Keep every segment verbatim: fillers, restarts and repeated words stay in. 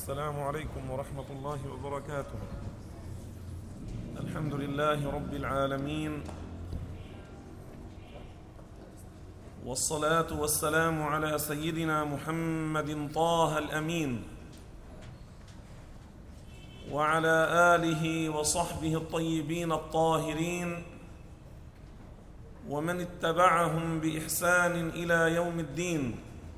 السلام عليكم ورحمة الله وبركاته. الحمد لله رب العالمين، والصلاة والسلام على سيدنا محمد طه الأمين وعلى آله وصحبه الطيبين الطاهرين ومن اتبعهم بإحسان إلى يوم الدين.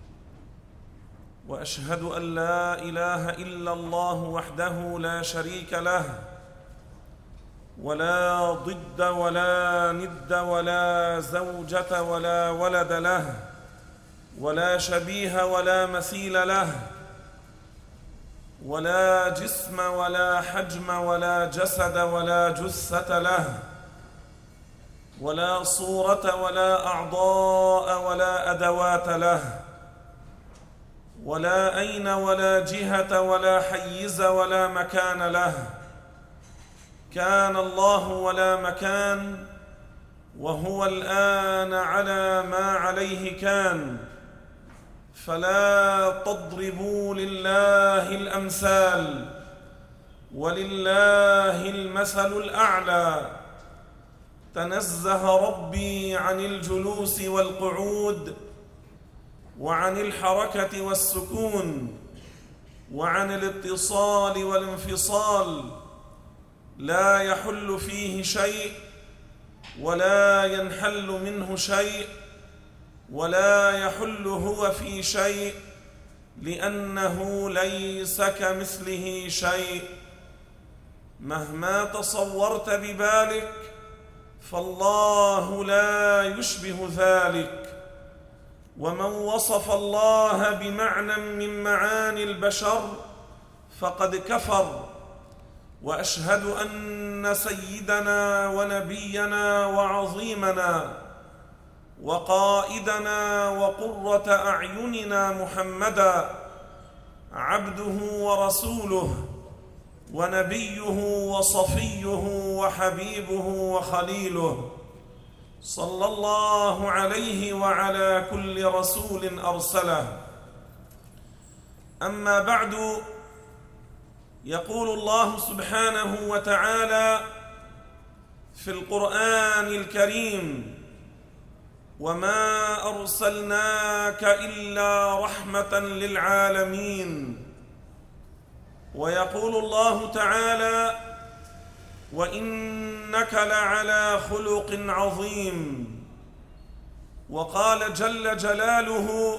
وأشهد أن لا إله إلا الله وحده لا شريك له، ولا ضد ولا ند ولا زوجة ولا ولد له، ولا شبيه ولا مثيل له، ولا جسم ولا حجم ولا جسد ولا جثة له، ولا صورة ولا أعضاء ولا أدوات له، ولا أين ولا جهة ولا حيز ولا مكان له. كان الله ولا مكان، وهو الآن على ما عليه كان. فلا تضربوا لله الأمثال، ولله المثل الأعلى. تنزه ربي عن الجلوس والقعود، وعن الحركة والسكون، وعن الاتصال والانفصال. لا يحل فيه شيء، ولا ينحل منه شيء، ولا يحل هو في شيء، لأنه ليس كمثله شيء. مهما تصورت ببالك فالله لا يشبه ذلك. ومن وصف الله بمعنى من معاني البشر فقد كفر. وأشهد أن سيدنا ونبينا وعظيمنا وقائدنا وقرة أعيننا محمدا عبده ورسوله ونبيه وصفيه وحبيبه وخليله، صلى الله عليه وعلى كل رسول أرسله. أما بعد، يقول الله سبحانه وتعالى في القرآن الكريم: وما أرسلناك إلا رحمة للعالمين. ويقول الله تعالى: وإنك لعلى خلق عظيم. وقال جل جلاله: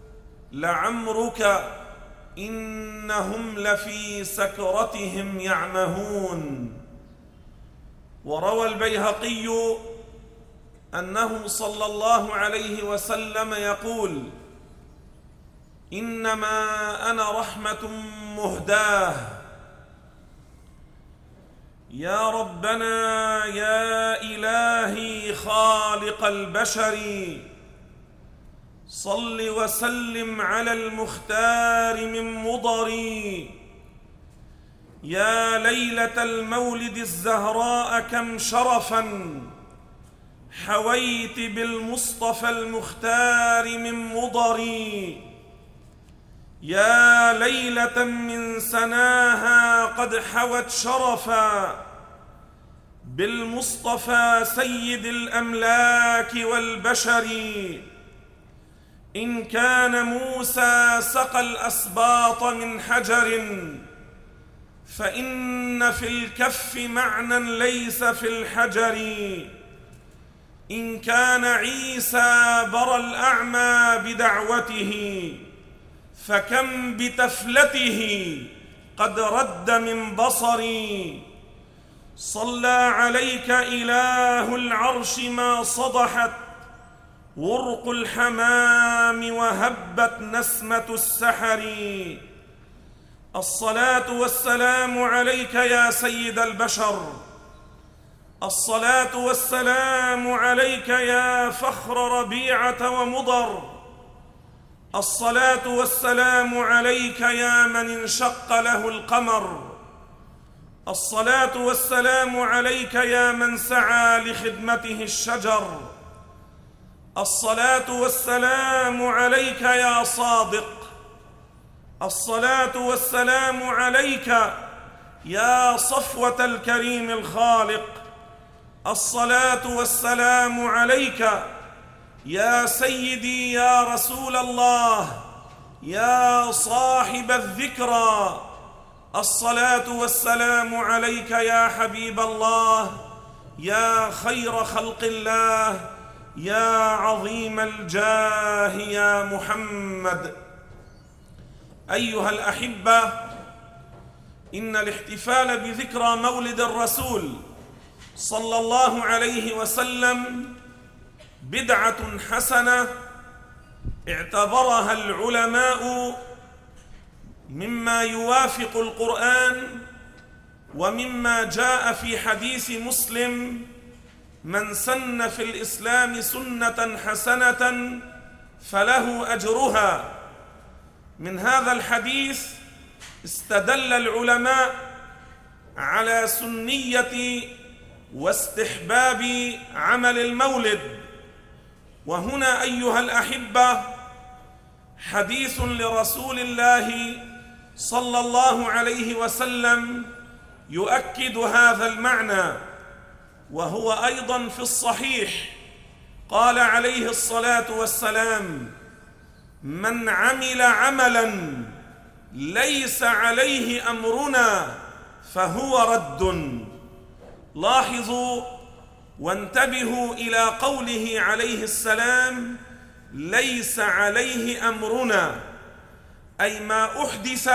لعمرك إنهم لفي سكرتهم يعمهون. وروى البيهقي أنه صلى الله عليه وسلم يقول: إنما أنا رحمة مهداة. يا ربنا يا إلهي خالق البشر، صل وسلم على المختار من مضر. يا ليلة المولد الزهراء كم شرفا حويت بالمصطفى المختار من مضر. يا ليلة من سناها قد حوت شرفا بالمصطفى سيد الأملاك والبشر. إن كان موسى سقى الأسباط من حجر، فإن في الكف معنى ليس في الحجر. إن كان عيسى برى الأعمى بدعوته، فكم بتفلته قد رد من بصري. صلى عليك إله العرش ما صدحت ورق الحمام وهبت نسمة السحر. الصلاة والسلام عليك يا سيد البشر. الصلاة والسلام عليك يا فخر ربيعة ومضر. الصلاة والسلام عليك يا من انشق له القمر. الصلاة والسلام عليك يا من سعى لخدمته الشجر. الصلاة والسلام عليك يا صادق. الصلاة والسلام عليك يا صفوة الكريم الخالق، الصلاة والسلام عليك يا سيدي يا رسول الله، يا صاحب الذكرى، الصلاة والسلام عليك يا حبيب الله، يا خير خلق الله، يا عظيم الجاه يا محمد. أيها الأحبة، إن الاحتفال بذكرى مولد الرسول صلى الله عليه وسلم بدعة حسنة اعتبرها العلماء مما يوافق القرآن ومما جاء في حديث مسلم: من سن في الإسلام سنة حسنة فله أجرها. من هذا الحديث استدل العلماء على سنية واستحباب عمل المولد. وهنا أيها الأحبة حديث لرسول الله صلى الله عليه وسلم يؤكد هذا المعنى، وهو أيضا في الصحيح. قال عليه الصلاة والسلام: من عمل عملا ليس عليه أمرنا فهو رد. لاحظوا وانتبهوا إلى قوله عليه السلام: ليس عليه أمرنا، أي ما أحدث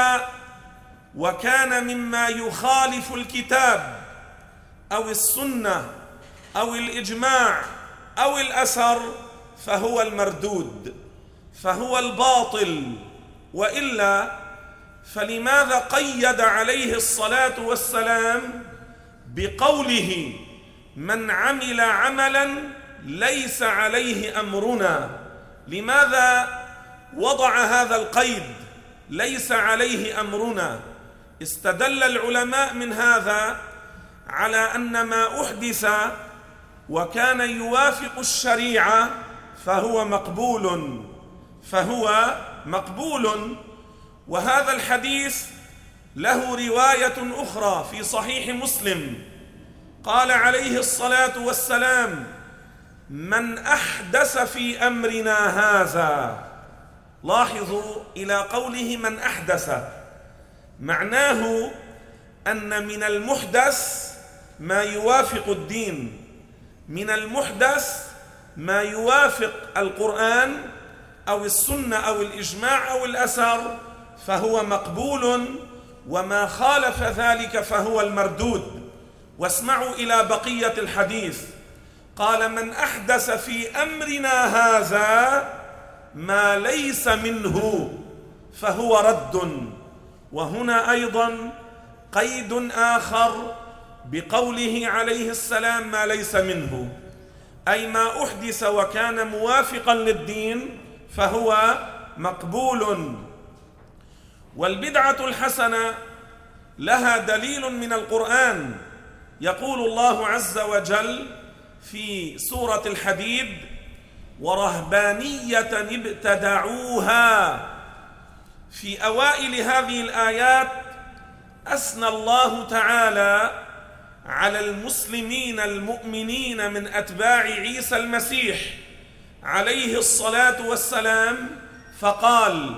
وكان مما يخالف الكتاب أو السنة أو الإجماع أو الأثر فهو المردود، فهو الباطل. وإلا فلماذا قيد عليه الصلاة والسلام بقوله: من عمل عملا ليس عليه أمرنا؟ لماذا وضع هذا القيد ليس عليه أمرنا؟ استدل العلماء من هذا على أن ما أحدث وكان يوافق الشريعة فهو مقبول فهو مقبول. وهذا الحديث له رواية أخرى في صحيح مسلم. قال عليه الصلاة والسلام: من أحدث في أمرنا هذا. لاحظوا إلى قوله من أحدث، معناه أن من المحدث ما يوافق الدين، من المحدث ما يوافق القرآن أو السنة أو الإجماع أو الأثر فهو مقبول، وما خالف ذلك فهو المردود. واسمعوا إلى بقية الحديث. قال: من أحدث في أمرنا هذا ما ليس منه فهو رد. وهنا أيضا قيد آخر بقوله عليه السلام: ما ليس منه، أي ما أحدث وكان موافقا للدين فهو مقبول. والبدعة الحسنة لها دليل من القرآن. يقول الله عز وجل في سورة الحديد: ورهبانية ابتدعوها. في أوائل هذه الآيات أثنى الله تعالى على المسلمين المؤمنين من أتباع عيسى المسيح عليه الصلاة والسلام، فقال: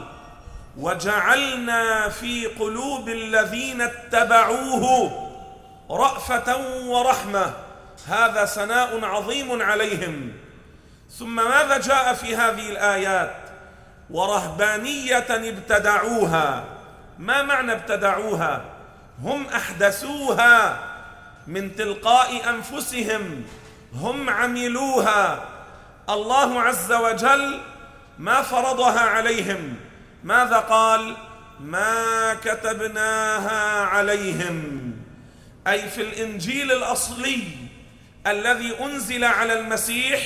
وجعلنا في قلوب الذين اتبعوه رأفة ورحمة. هذا ثناء عظيم عليهم. ثم ماذا جاء في هذه الآيات؟ ورهبانية ابتدعوها. ما معنى ابتدعوها؟ هم أحدثوها من تلقاء أنفسهم، هم عملوها. الله عز وجل ما فرضها عليهم. ماذا قال؟ ما كتبناها عليهم، أي في الإنجيل الأصلي الذي أنزل على المسيح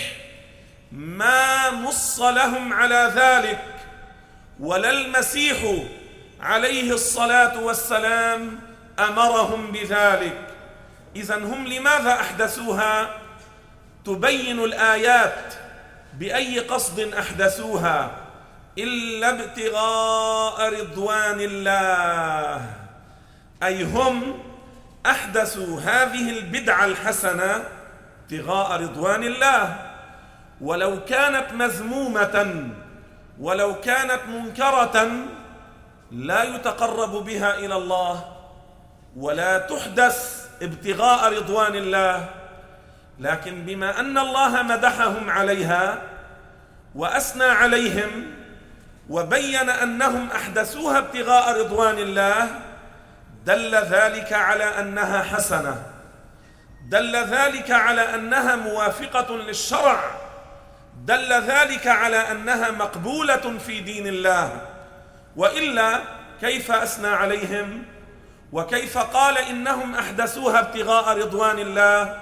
ما نص لهم على ذلك، ولا المسيح عليه الصلاة والسلام أمرهم بذلك. إذن هم لماذا أحدثوها؟ تبين الآيات بأي قصد أحدثوها. إلا ابتغاء رضوان الله، أي هم أحدثوا هذه البدعة الحسنة ابتغاء رضوان الله، ولو كانت مذمومة ولو كانت منكرة لا يتقرب بها إلى الله ولا تحدث ابتغاء رضوان الله. لكن بما أن الله مدحهم عليها وأثنى عليهم وبين أنهم أحدثوها ابتغاء رضوان الله، دل ذلك على أنها حسنة، دل ذلك على أنها موافقة للشرع، دل ذلك على أنها مقبولة في دين الله. وإلا كيف أثنى عليهم وكيف قال إنهم أحدثوها ابتغاء رضوان الله؟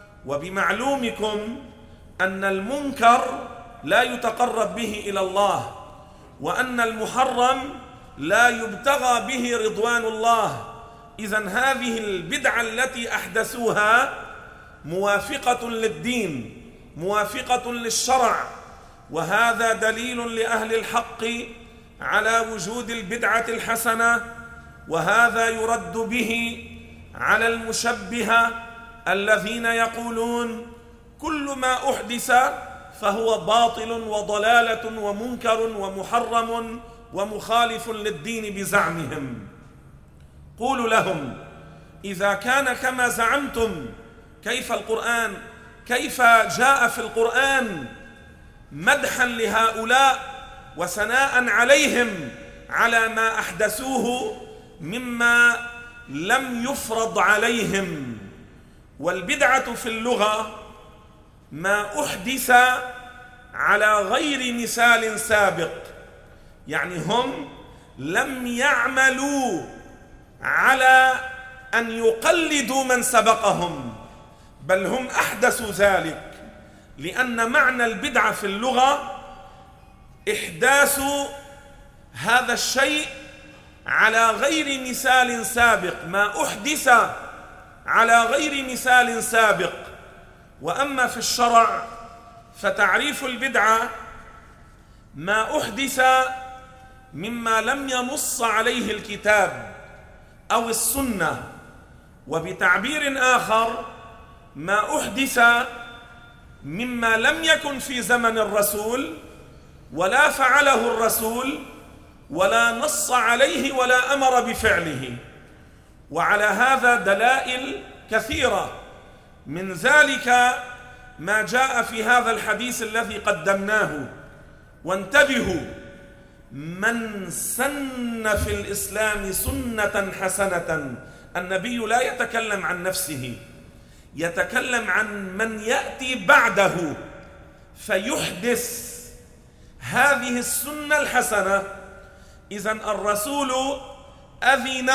وبمعلومكم أن المنكر لا يتقرب به إلى الله، وأن المحرم لا يبتغى به رضوان الله. إذن هذه البدعة التي أحدثوها موافقة للدين، موافقة للشرع، وهذا دليل لأهل الحق على وجود البدعة الحسنة، وهذا يرد به على المشبهة الذين يقولون كل ما أحدث فهو باطل وضلالة ومنكر ومحرم ومخالف للدين بزعمهم. قولوا لهم إذا كان كما زعمتم، كيف القرآن كيف جاء في القرآن مدحا لهؤلاء وثناء عليهم على ما أحدثوه مما لم يفرض عليهم؟ والبدعة في اللغة ما أحدث على غير مثال سابق، يعني هم لم يعملوا على أن يقلدوا من سبقهم، بل هم أحدثوا ذلك، لأن معنى البدعة في اللغة إحداث هذا الشيء على غير مثال سابق، ما أحدث على غير مثال سابق. وأما في الشرع فتعريف البدعة ما أحدث مما لم ينص عليه الكتاب أو السنة، وبتعبير آخر ما أحدث مما لم يكن في زمن الرسول ولا فعله الرسول ولا نص عليه ولا أمر بفعله. وعلى هذا دلائل كثيرة، من ذلك ما جاء في هذا الحديث الذي قدمناه. وانتبهوا، من سن في الإسلام سنة حسنة، النبي لا يتكلم عن نفسه، يتكلم عن من يأتي بعده فيحدث هذه السنة الحسنة. إذن الرسول أذن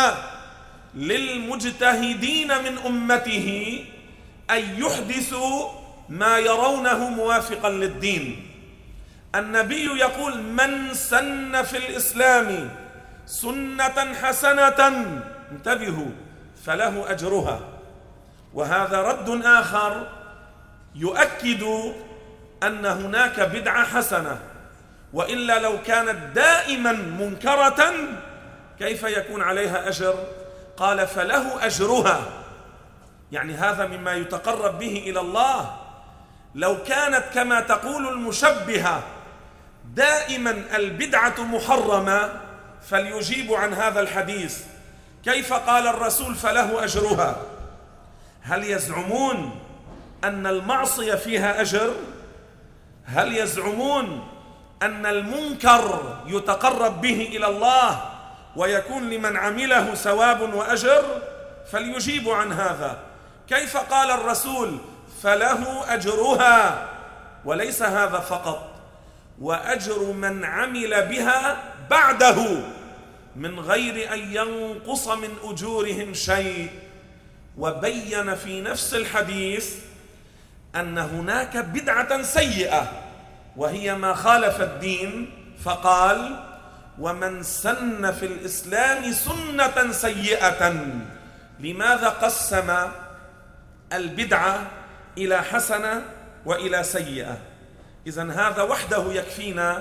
للمجتهدين من أمته أن يحدثوا ما يرونه موافقا للدين. النبي يقول من سن في الإسلام سنة حسنة، انتبهوا، فله أجرها. وهذا رد آخر يؤكد أن هناك بدعة حسنة، وإلا لو كانت دائما منكرة كيف يكون عليها أجر؟ قال فله أجرها، يعني هذا مما يتقرب به إلى الله. لو كانت كما تقول المشبهة دائما البدعة محرمة فليجيب عن هذا الحديث، كيف قال الرسول فله أجرها؟ هل يزعمون أن المعصية فيها أجر؟ هل يزعمون أن المنكر يتقرب به إلى الله ويكون لمن عمله ثواب وأجر؟ فليجيبوا عن هذا. كيف قال الرسول فله أجرها؟ وليس هذا فقط، وأجر من عمل بها بعده من غير أن ينقص من أجورهم شيء. وبين في نفس الحديث أن هناك بدعة سيئة وهي ما خالف الدين، فقال ومن سن في الإسلام سنة سيئة. لماذا قسم البدعة إلى حسنة وإلى سيئة؟ إذن هذا وحده يكفينا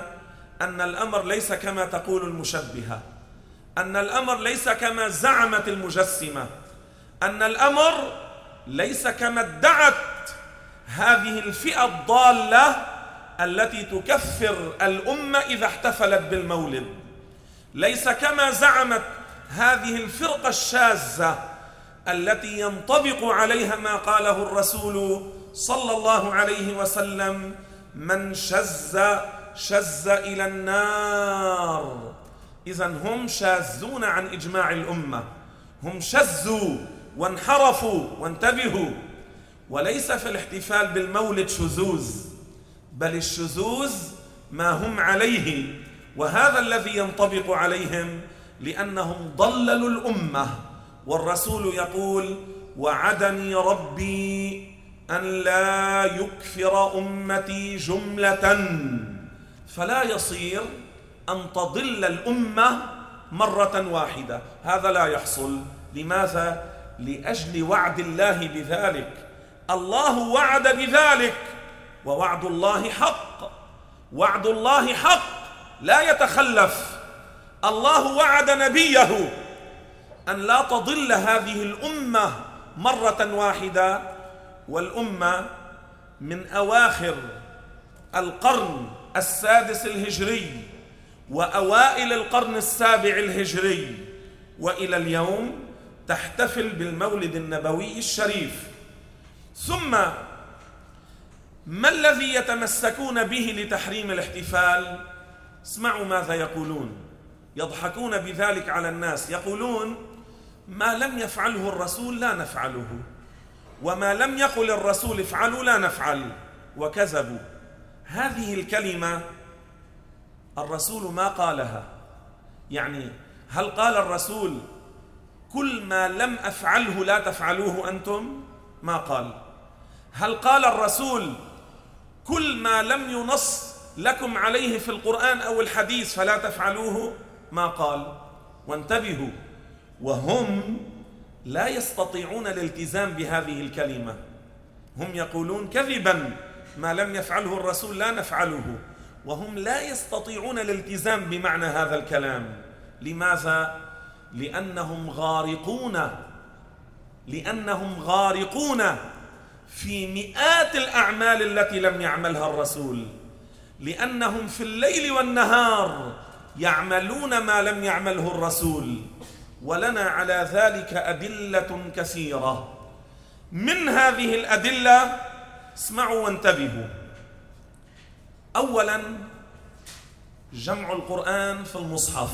أن الأمر ليس كما تقول المشبهة، أن الأمر ليس كما زعمت المجسمة، أن الأمر ليس كما ادعت هذه الفئة الضالة التي تكفر الأمة إذا احتفلت بالمولد، ليس كما زعمت هذه الفرقة الشاذة التي ينطبق عليها ما قاله الرسول صلى الله عليه وسلم: من شذ شذ إلى النار. إذن هم شاذون عن إجماع الأمة، هم شذوا وانحرفوا. وانتبهوا، وليس في الاحتفال بالمولد شذوذ، بل الشذوذ ما هم عليه، وهذا الذي ينطبق عليهم لأنهم ضللوا الأمة. والرسول يقول: وعدني ربي أن لا يكفر أمتي جملة. فلا يصير أن تضل الأمة مرة واحدة، هذا لا يحصل. لماذا؟ لأجل وعد الله بذلك. الله وعد بذلك، ووعد الله حق، وعد الله حق لا يتخلف. الله وعد نبيه أن لا تضل هذه الأمة مرة واحدة، والأمة من أواخر القرن السادس الهجري وأوائل القرن السابع الهجري وإلى اليوم تحتفل بالمولد النبوي الشريف. ثم ما الذي يتمسكون به لتحريم الاحتفال؟ اسمعوا ماذا يقولون، يضحكون بذلك على الناس. يقولون: ما لم يفعله الرسول لا نفعله، وما لم يقل الرسول افعلوا لا نفعل. وكذبوا. هذه الكلمة الرسول ما قالها. يعني هل قال الرسول: كل ما لم أفعله لا تفعلوه أنتم؟ ما قال. هل قال الرسول: كل ما لم ينص لكم عليه في القرآن أو الحديث فلا تفعلوه؟ ما قال. وانتبهوا، وهم لا يستطيعون الالتزام بهذه الكلمة. هم يقولون كذبا: ما لم يفعله الرسول لا نفعله، وهم لا يستطيعون الالتزام بمعنى هذا الكلام. لماذا؟ لأنهم غارقون لأنهم غارقون في مئات الأعمال التي لم يعملها الرسول، لأنهم في الليل والنهار يعملون ما لم يعمله الرسول. ولنا على ذلك أدلة كثيرة. من هذه الأدلة، اسمعوا وانتبهوا: أولا، جمع القرآن في المصحف،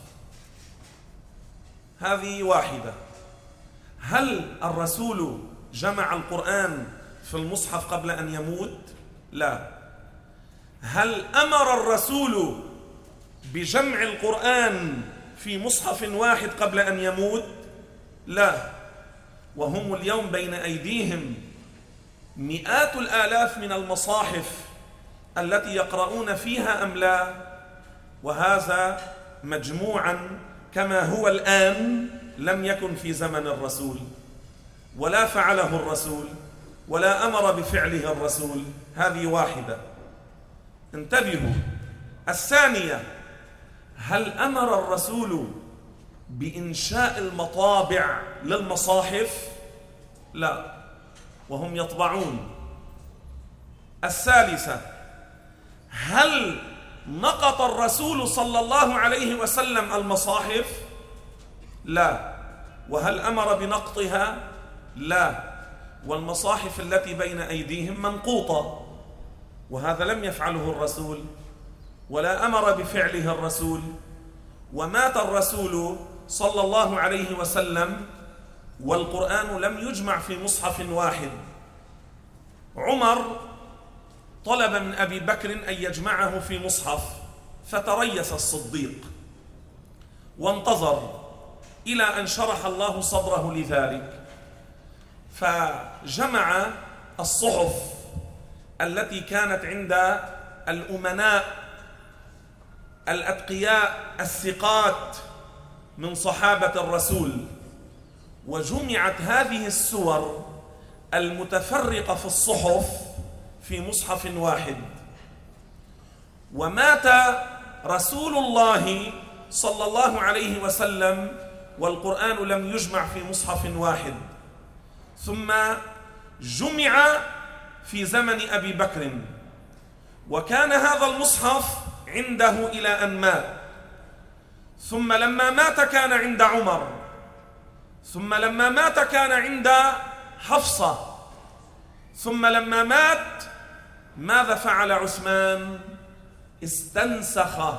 هذه واحدة. هل الرسول جمع القرآن في المصحف قبل أن يموت؟ لا. هل أمر الرسول بجمع القرآن في مصحف واحد قبل أن يموت؟ لا. وهم اليوم بين أيديهم مئات الآلاف من المصاحف التي يقرؤون فيها أم لا؟ وهذا مجموعا كما هو الآن لم يكن في زمن الرسول، ولا فعله الرسول، ولا أمر بفعله الرسول. هذه واحدة. انتبهوا. الثانية: هل أمر الرسول بإنشاء المطابع للمصاحف؟ لا، وهم يطبعون. الثالثة: هل نقط الرسول صلى الله عليه وسلم المصاحف؟ لا. وهل أمر بنقطها؟ لا. والمصاحف التي بين أيديهم منقوطة، وهذا لم يفعله الرسول ولا أمر بفعله الرسول. ومات الرسول صلى الله عليه وسلم والقرآن لم يجمع في مصحف واحد. عمر طلب من أبي بكر أن يجمعه في مصحف، فتريث الصديق وانتظر إلى أن شرح الله صدره لذلك، فجمع الصحف التي كانت عند الأمناء الأتقياء الثقات من صحابة الرسول، وجمعت هذه السور المتفرقة في الصحف في مصحف واحد. ومات رسول الله صلى الله عليه وسلم والقرآن لم يجمع في مصحف واحد، ثم جمع في زمن أبي بكر، وكان هذا المصحف عنده إلى أن مات، ثم لما مات كان عند عمر، ثم لما مات كان عند حفصة، ثم لما مات ماذا فعل عثمان؟ استنسخ،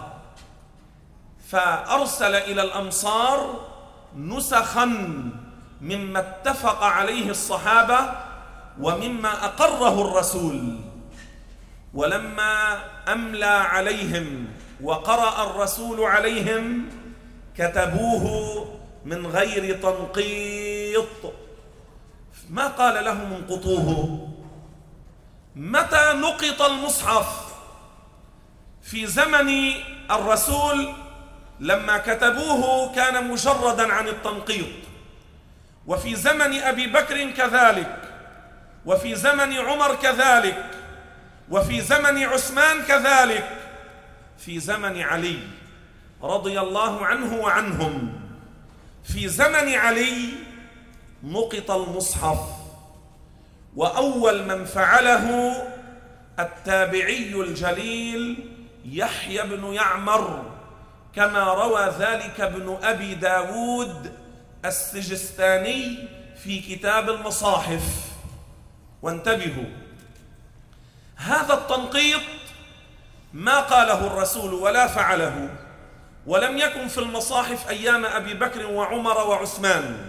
فأرسل إلى الأمصار نسخا مما اتفق عليه الصحابة ومما أقره الرسول، ولما أملى عليهم وقرأ الرسول عليهم كتبوه من غير تنقيط، ما قال لهم انقطوه. متى نقط المصحف؟ في زمن الرسول لما كتبوه كان مجردا عن التنقيط، وفي زمن أبي بكر كذلك، وفي زمن عمر كذلك، وفي زمن عثمان كذلك، في زمن علي رضي الله عنه وعنهم، في زمن علي نقط المصحف، وأول من فعله التابعي الجليل يحيى بن يعمر، كما روى ذلك ابن أبي داود السجستاني في كتاب المصاحف. وانتبهوا، هذا التنقيط ما قاله الرسول ولا فعله، ولم يكن في المصاحف أيام أبي بكر وعمر وعثمان.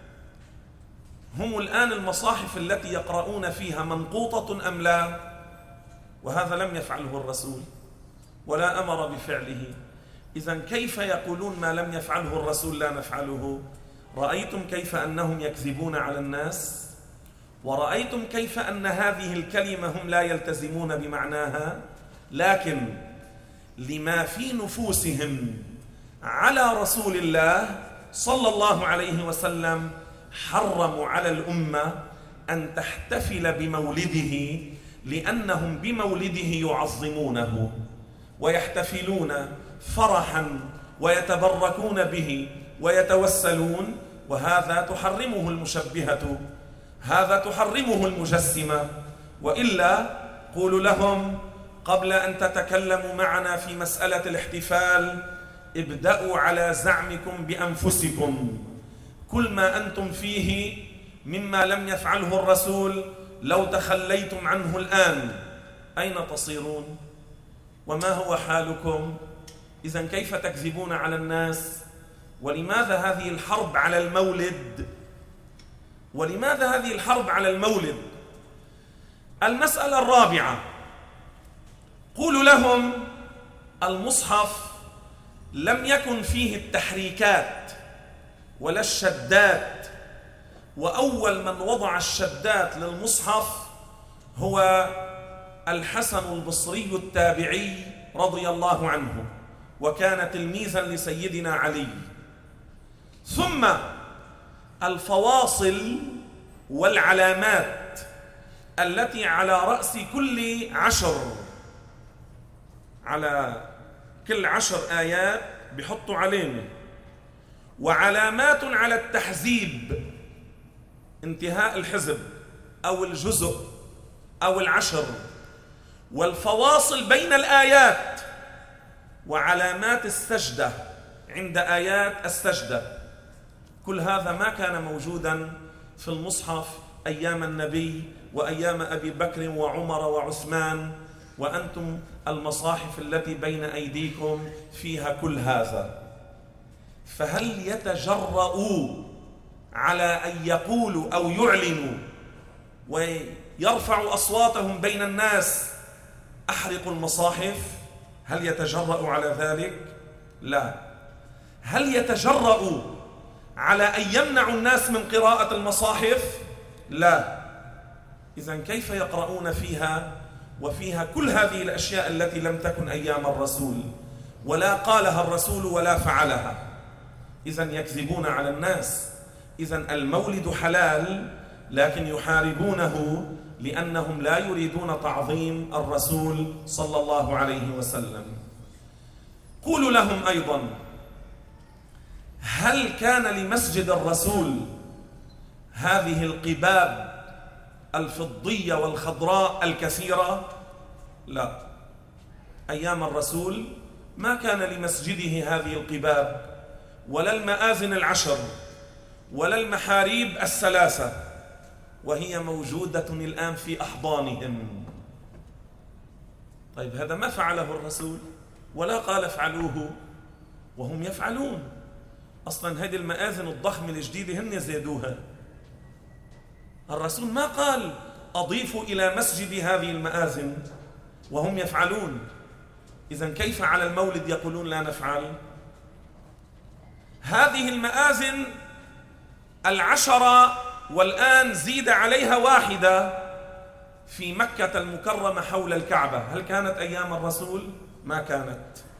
هم الآن المصاحف التي يقرؤون فيها منقوطة أم لا؟ وهذا لم يفعله الرسول ولا أمر بفعله. إذن كيف يقولون ما لم يفعله الرسول لا نفعله؟ رأيتم كيف أنهم يكذبون على الناس؟ ورأيتم كيف أن هذه الكلمة هم لا يلتزمون بمعناها، لكن لما في نفوسهم على رسول الله صلى الله عليه وسلم حرموا على الأمة أن تحتفل بمولده، لأنهم بمولده يعظمونه ويحتفلون فرحا ويتبركون به ويتوسلون، وهذا تحرمه المشبهة، هذا تحرمه المجسمة. وإلا قولوا لهم قبل أن تتكلموا معنا في مسألة الاحتفال ابدأوا على زعمكم بأنفسكم. كل ما أنتم فيه مما لم يفعله الرسول لو تخليتم عنه الآن أين تصيرون؟ وما هو حالكم؟ إذن كيف تكذبون على الناس؟ ولماذا هذه الحرب على المولد؟ ولماذا هذه الحرب على المولد؟ المسألة الرابعة، قولوا لهم المصحف لم يكن فيه التحريكات ولا الشدات، وأول من وضع الشدات للمصحف هو الحسن البصري التابعي رضي الله عنه، وكان تلميذا لسيدنا علي. ثم الفواصل والعلامات التي على رأس كل عشر، على كل عشر آيات بيحطوا علامة، وعلامات على التحزيب، انتهاء الحزب أو الجزء أو العشر، والفواصل بين الآيات، وعلامات السجدة عند آيات السجدة. كل هذا ما كان موجودا في المصحف أيام النبي وأيام أبي بكر وعمر وعثمان، وأنتم المصاحف التي بين أيديكم فيها كل هذا. فهل يتجرؤوا على أن يقولوا أو يعلنوا ويرفعوا أصواتهم بين الناس أحرقوا المصاحف؟ هل يتجرؤوا على ذلك؟ لا. هل يتجرؤوا على أن يمنعوا الناس من قراءة المصاحف؟ لا. إذن كيف يقرؤون فيها وفيها كل هذه الأشياء التي لم تكن أيام الرسول ولا قالها الرسول ولا فعلها؟ إذن يكذبون على الناس. إذن المولد حلال، لكن يحاربونه لأنهم لا يريدون تعظيم الرسول صلى الله عليه وسلم. قولوا لهم أيضا: هل كان لمسجد الرسول هذه القباب الفضية والخضراء الكثيرة؟ لا، أيام الرسول ما كان لمسجده هذه القباب ولا المآذن العشر ولا المحاريب الثلاثة، وهي موجودة الآن في أحضانهم. طيب هذا ما فعله الرسول ولا قال افعلوه وهم يفعلون. أصلا هذه المآذن الضخمة الجديدة هن زادوها. الرسول ما قال أضيفوا إلى مسجد هذه المآذن وهم يفعلون. إذن كيف على المولد يقولون لا نفعل؟ هذه المآذن العشرة والآن زيد عليها واحدة في مكة المكرمة حول الكعبة، هل كانت أيام الرسول؟ ما كانت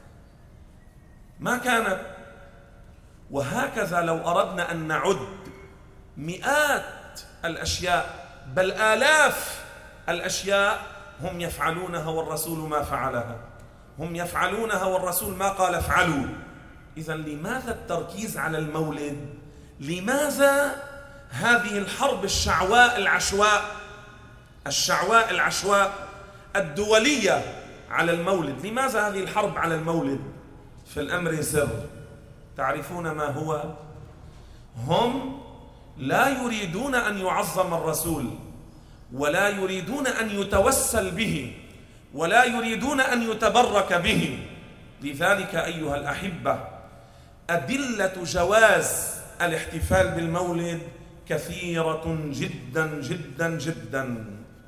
ما كانت وهكذا لو أردنا أن نعد مئات الأشياء بل آلاف الأشياء هم يفعلونها والرسول ما فعلها، هم يفعلونها والرسول ما قال افعلوا. إذن لماذا التركيز على المولد؟ لماذا هذه الحرب الشعواء العشواء الشعواء العشواء الدولية على المولد؟ لماذا هذه الحرب على المولد؟ في الأمر سر. تعرفون ما هو؟ هم لا يريدون أن يعظم الرسول ولا يريدون أن يتوسل به ولا يريدون أن يتبرك به. لذلك أيها الأحبة أدلة جواز الاحتفال بالمولد كثيرة جدا جدا جدا.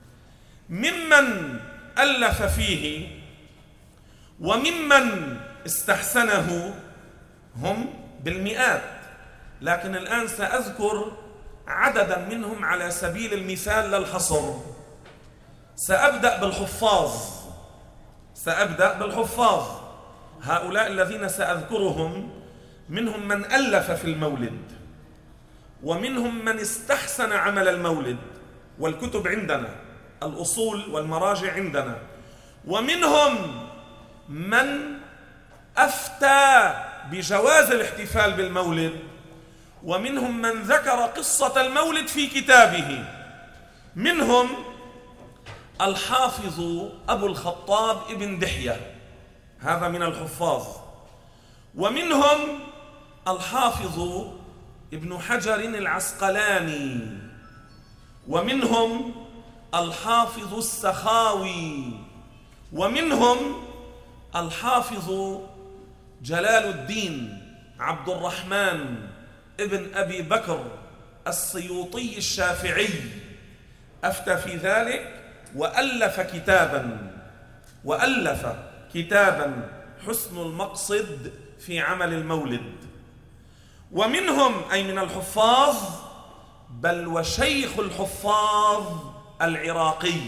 ممن ألف فيه وممن استحسنه هم بالمئات، لكن الآن سأذكر عددا منهم على سبيل المثال للحصر. سأبدأ بالحفاظ سأبدأ بالحفاظ هؤلاء الذين سأذكرهم منهم من ألف في المولد، ومنهم من استحسن عمل المولد، والكتب عندنا، الأصول والمراجع عندنا، ومنهم من أفتى بجواز الاحتفال بالمولد، ومنهم من ذكر قصة المولد في كتابه. منهم الحافظ أبو الخطاب ابن دحية، هذا من الحفاظ، ومنهم الحافظ ابن حجر العسقلاني، ومنهم الحافظ السخاوي، ومنهم الحافظ جلال الدين عبد الرحمن ابن أبي بكر السيوطي الشافعي، أفتى في ذلك وألف كتابا وألف كتابا حسن المقصد في عمل المولد. ومنهم أي من الحفاظ بل وشيخ الحفاظ العراقي،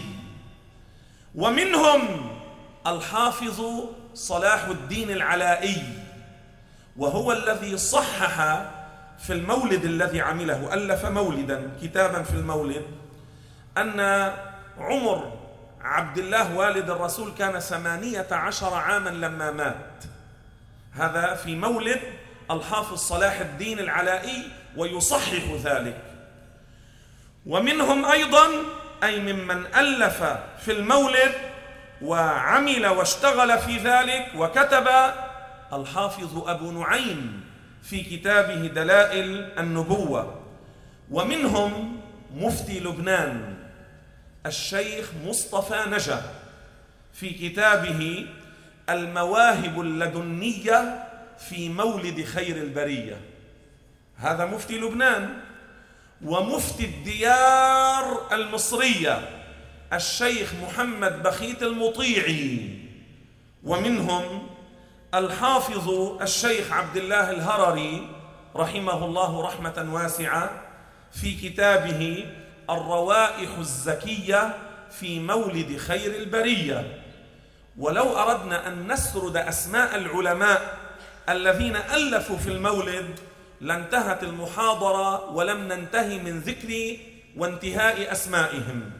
ومنهم الحافظ صلاح الدين العلائي، وهو الذي صحح في المولد الذي عمله، ألف مولدا كتابا في المولد، أن عمر عبد الله والد الرسول كان ثمانية عشر عاما لما مات. هذا في مولد الحافظ صلاح الدين العلائي ويصحح ذلك. ومنهم أيضا أي ممن ألف في المولد وعمل واشتغل في ذلك وكتب الحافظ أبو نعيم في كتابه دلائل النبوة. ومنهم مفتي لبنان الشيخ مصطفى نجا في كتابه المواهب اللدنية في مولد خير البرية، هذا مفتي لبنان. ومفتي الديار المصرية الشيخ محمد بخيت المطيعي. ومنهم الحافظ الشيخ عبد الله الهرري رحمه الله رحمة واسعة في كتابه الروائح الزكية في مولد خير البرية. ولو أردنا أن نسرد أسماء العلماء الذين ألفوا في المولد لانتهت المحاضرة ولم ننتهي من ذكر وانتهاء أسمائهم.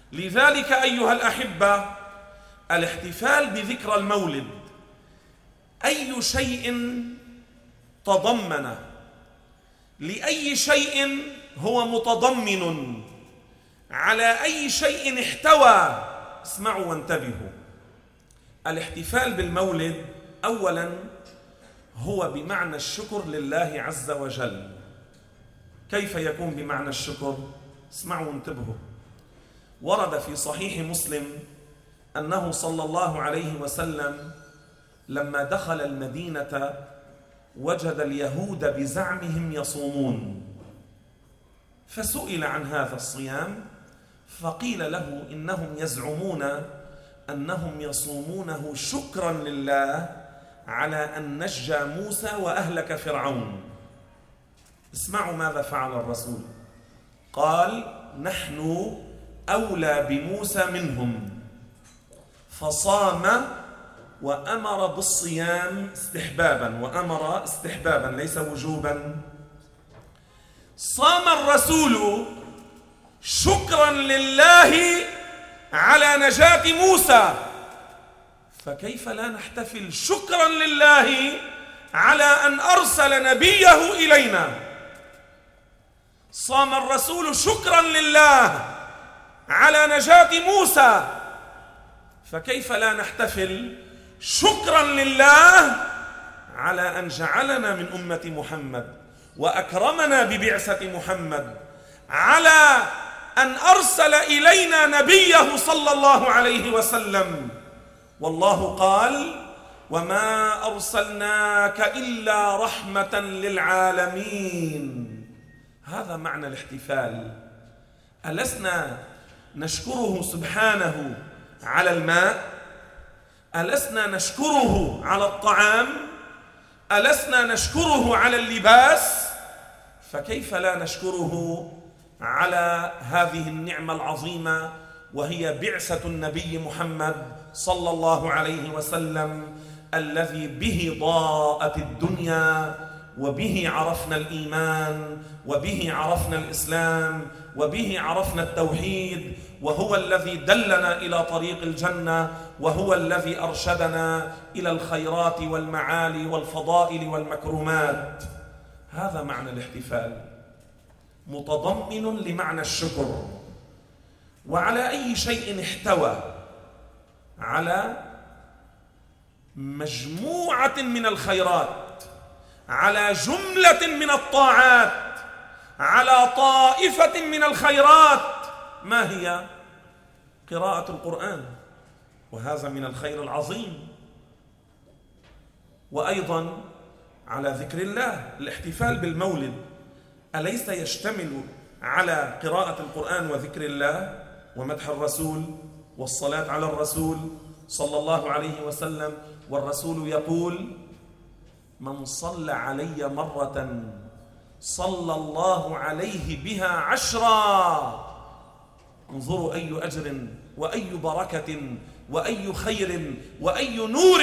لذلك أيها الأحبة الاحتفال بذكرى المولد أي شيء تضمن لأي شيء هو متضمن على أي شيء احتوى. اسمعوا وانتبهوا. الاحتفال بالمولد أولا هو بمعنى الشكر لله عز وجل. كيف يكون بمعنى الشكر؟ اسمعوا وانتبهوا. ورد في صحيح مسلم أنه صلى الله عليه وسلم لما دخل المدينة وجد اليهود بزعمهم يصومون، فسئل عن هذا الصيام فقيل له إنهم يزعمون أنهم يصومونه شكرا لله على أن نجى موسى وأهلك فرعون. اسمعوا ماذا فعل الرسول. قال: نحن أولى بموسى منهم، فصام وأمر بالصيام استحبابا، وأمر استحبابا ليس وجوبا. صام الرسول شكرا لله على نجاة موسى، فكيف لا نحتفل شكرا لله على أن أرسل نبيه إلينا؟ صام الرسول شكرا لله على نجاة موسى، فكيف لا نحتفل شكرا لله على أن جعلنا من أمة محمد وأكرمنا ببعثة محمد، على أن أرسل إلينا نبيه صلى الله عليه وسلم. والله قال: وما أرسلناك إلا رحمة للعالمين. هذا معنى الاحتفال. ألسنا نشكره سبحانه على الماء؟ ألسنا نشكره على الطعام؟ ألسنا نشكره على اللباس؟ فكيف لا نشكره على هذه النعمة العظيمة وهي بعثة النبي محمد صلى الله عليه وسلم، الذي به ضاءت الدنيا، وبه عرفنا الإيمان، وبه عرفنا الإسلام، وبه عرفنا التوحيد، وهو الذي دلنا إلى طريق الجنة، وهو الذي أرشدنا إلى الخيرات والمعالي والفضائل والمكرمات. هذا معنى الاحتفال، متضمن لمعنى الشكر. وعلى أي شيء احتوى؟ على مجموعة من الخيرات، على جملة من الطاعات، على طائفة من الخيرات. ما هي؟ قراءة القرآن، وهذا من الخير العظيم. وأيضا على ذكر الله. الاحتفال بالمولد أليس يشتمل على قراءة القرآن وذكر الله ومدح الرسول والصلاة على الرسول صلى الله عليه وسلم؟ والرسول يقول: من صلى علي مرة صلى الله عليه بها عشرا. انظروا أي أجر وأي بركة وأي خير وأي نور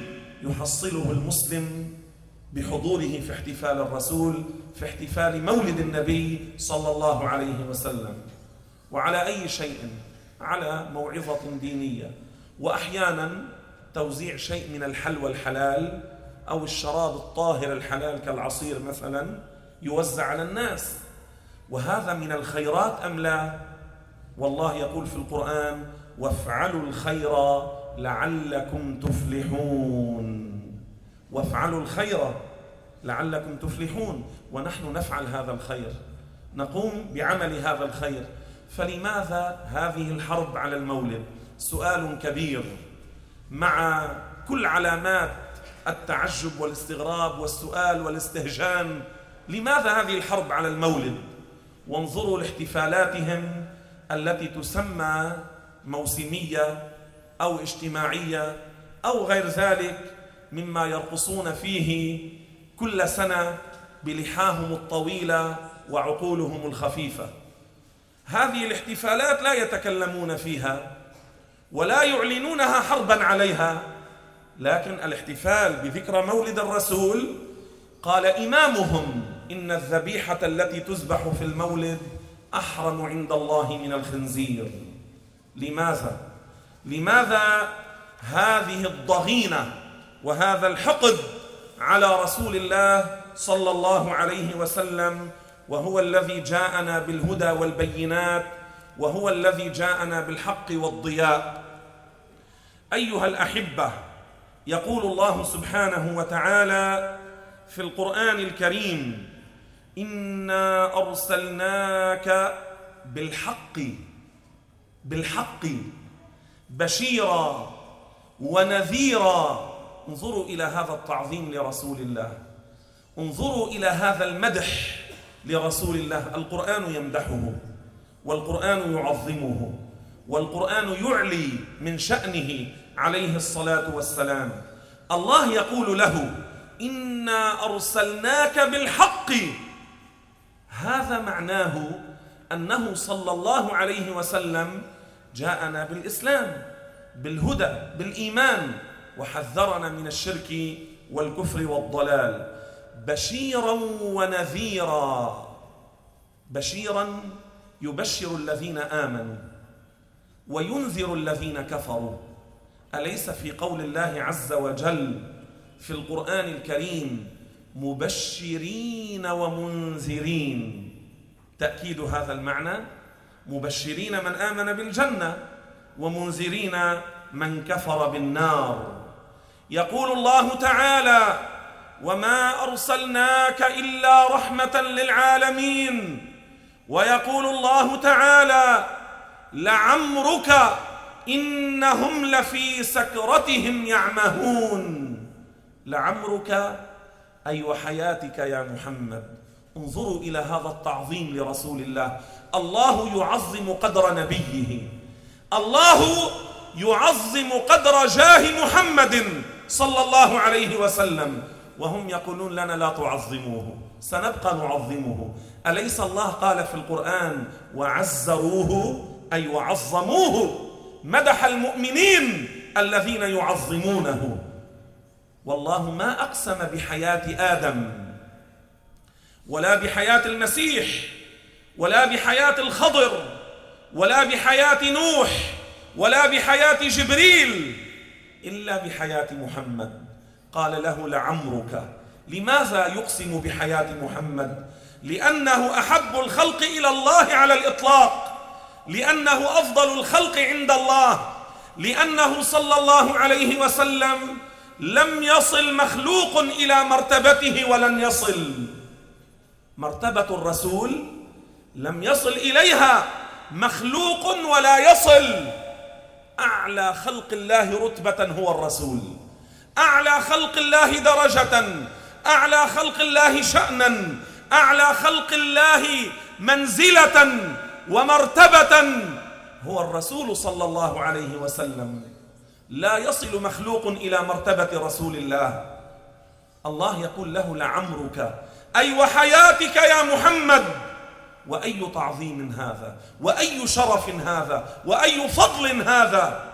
يحصله المسلم بحضوره في احتفال الرسول، في احتفال مولد النبي صلى الله عليه وسلم. وعلى أي شيء؟ على موعظة دينية، وأحيانا توزيع شيء من الحلوى الحلال أو الشراب الطاهر الحلال كالعصير مثلا يوزع على الناس، وهذا من الخيرات أم لا؟ والله يقول في القرآن: وافعلوا الخير لعلكم تفلحون. وافعلوا الخير لعلكم تفلحون. ونحن نفعل هذا الخير، نقوم بعمل هذا الخير. فلماذا هذه الحرب على المولد؟ سؤال كبير مع كل علامات التعجب والاستغراب والسؤال والاستهجان. لماذا هذه الحرب على المولد؟ وانظروا لاحتفالاتهم التي تسمى موسمية أو اجتماعية أو غير ذلك، مما يرقصون فيه كل سنة بلحاهم الطويلة وعقولهم الخفيفة. هذه الاحتفالات لا يتكلمون فيها ولا يعلنونها حربا عليها، لكن الاحتفال بذكرى مولد الرسول قال إمامهم: إن الذبيحة التي تذبح في المولد أحرم عند الله من الخنزير. لماذا؟ لماذا هذه الضغينة وهذا الحقد على رسول الله صلى الله عليه وسلم، وهو الذي جاءنا بالهدى والبينات، وهو الذي جاءنا بالحق والضياء. أيها الأحبة، يقول الله سبحانه وتعالى في القرآن الكريم: إنا أرسلناك بالحق بالحق بشيرا ونذيرا. انظروا إلى هذا التعظيم لرسول الله، انظروا إلى هذا المدح لرسول الله. القرآن يمدحه، والقرآن يعظمه، والقرآن يعلي من شأنه عليه الصلاة والسلام. الله يقول له: إنا أرسلناك بالحق. هذا معناه أنه صلى الله عليه وسلم جاءنا بالإسلام، بالهدى، بالإيمان، وحذرنا من الشرك والكفر والضلال. بشيرا ونذيرا. بشيرا يبشر الذين آمنوا وينذر الذين كفروا. أليس في قول الله عز وجل في القرآن الكريم: مبشرين ومنذرين؟ تأكيد هذا المعنى: مبشرين من آمن بالجنة، ومنذرين من كفر بالنار. يقول الله تعالى: وما أرسلناك إلا رحمة للعالمين. ويقول الله تعالى: لعمرك إنهم لفي سكرتهم يعمهون. لعمرك أي وحياتك يا محمد. انظروا إلى هذا التعظيم لرسول الله. الله يعظم قدر نبيه، الله يعظم قدر جاه محمد صلى الله عليه وسلم، وهم يقولون لنا لا تعظموه. سنبقى نعظمه. أليس الله قال في القرآن: وعزروه أي وعظموه؟ مدح المؤمنين الذين يعظمونه. والله ما أقسم بحياة آدم، ولا بحياة المسيح، ولا بحياة الخضر، ولا بحياة نوح، ولا بحياة جبريل، إلا بحياة محمد. قال له: لعمرك. لماذا يقسم بحياة محمد؟ لأنه أحب الخلق إلى الله على الإطلاق، لأنه أفضل الخلق عند الله، لأنه صلى الله عليه وسلم لم يصل مخلوق إلى مرتبته ولن يصل. مرتبة الرسول لم يصل إليها مخلوق ولا يصل. أعلى خلق الله رتبة هو الرسول، أعلى خلق الله درجة، أعلى خلق الله شأنا، أعلى خلق الله منزلة ومرتبة هو الرسول صلى الله عليه وسلم. لا يصل مخلوق إلى مرتبة رسول الله. الله يقول له: لعمرك أي وحياتك يا محمد. وأي تعظيم هذا، وأي شرف هذا، وأي فضل هذا.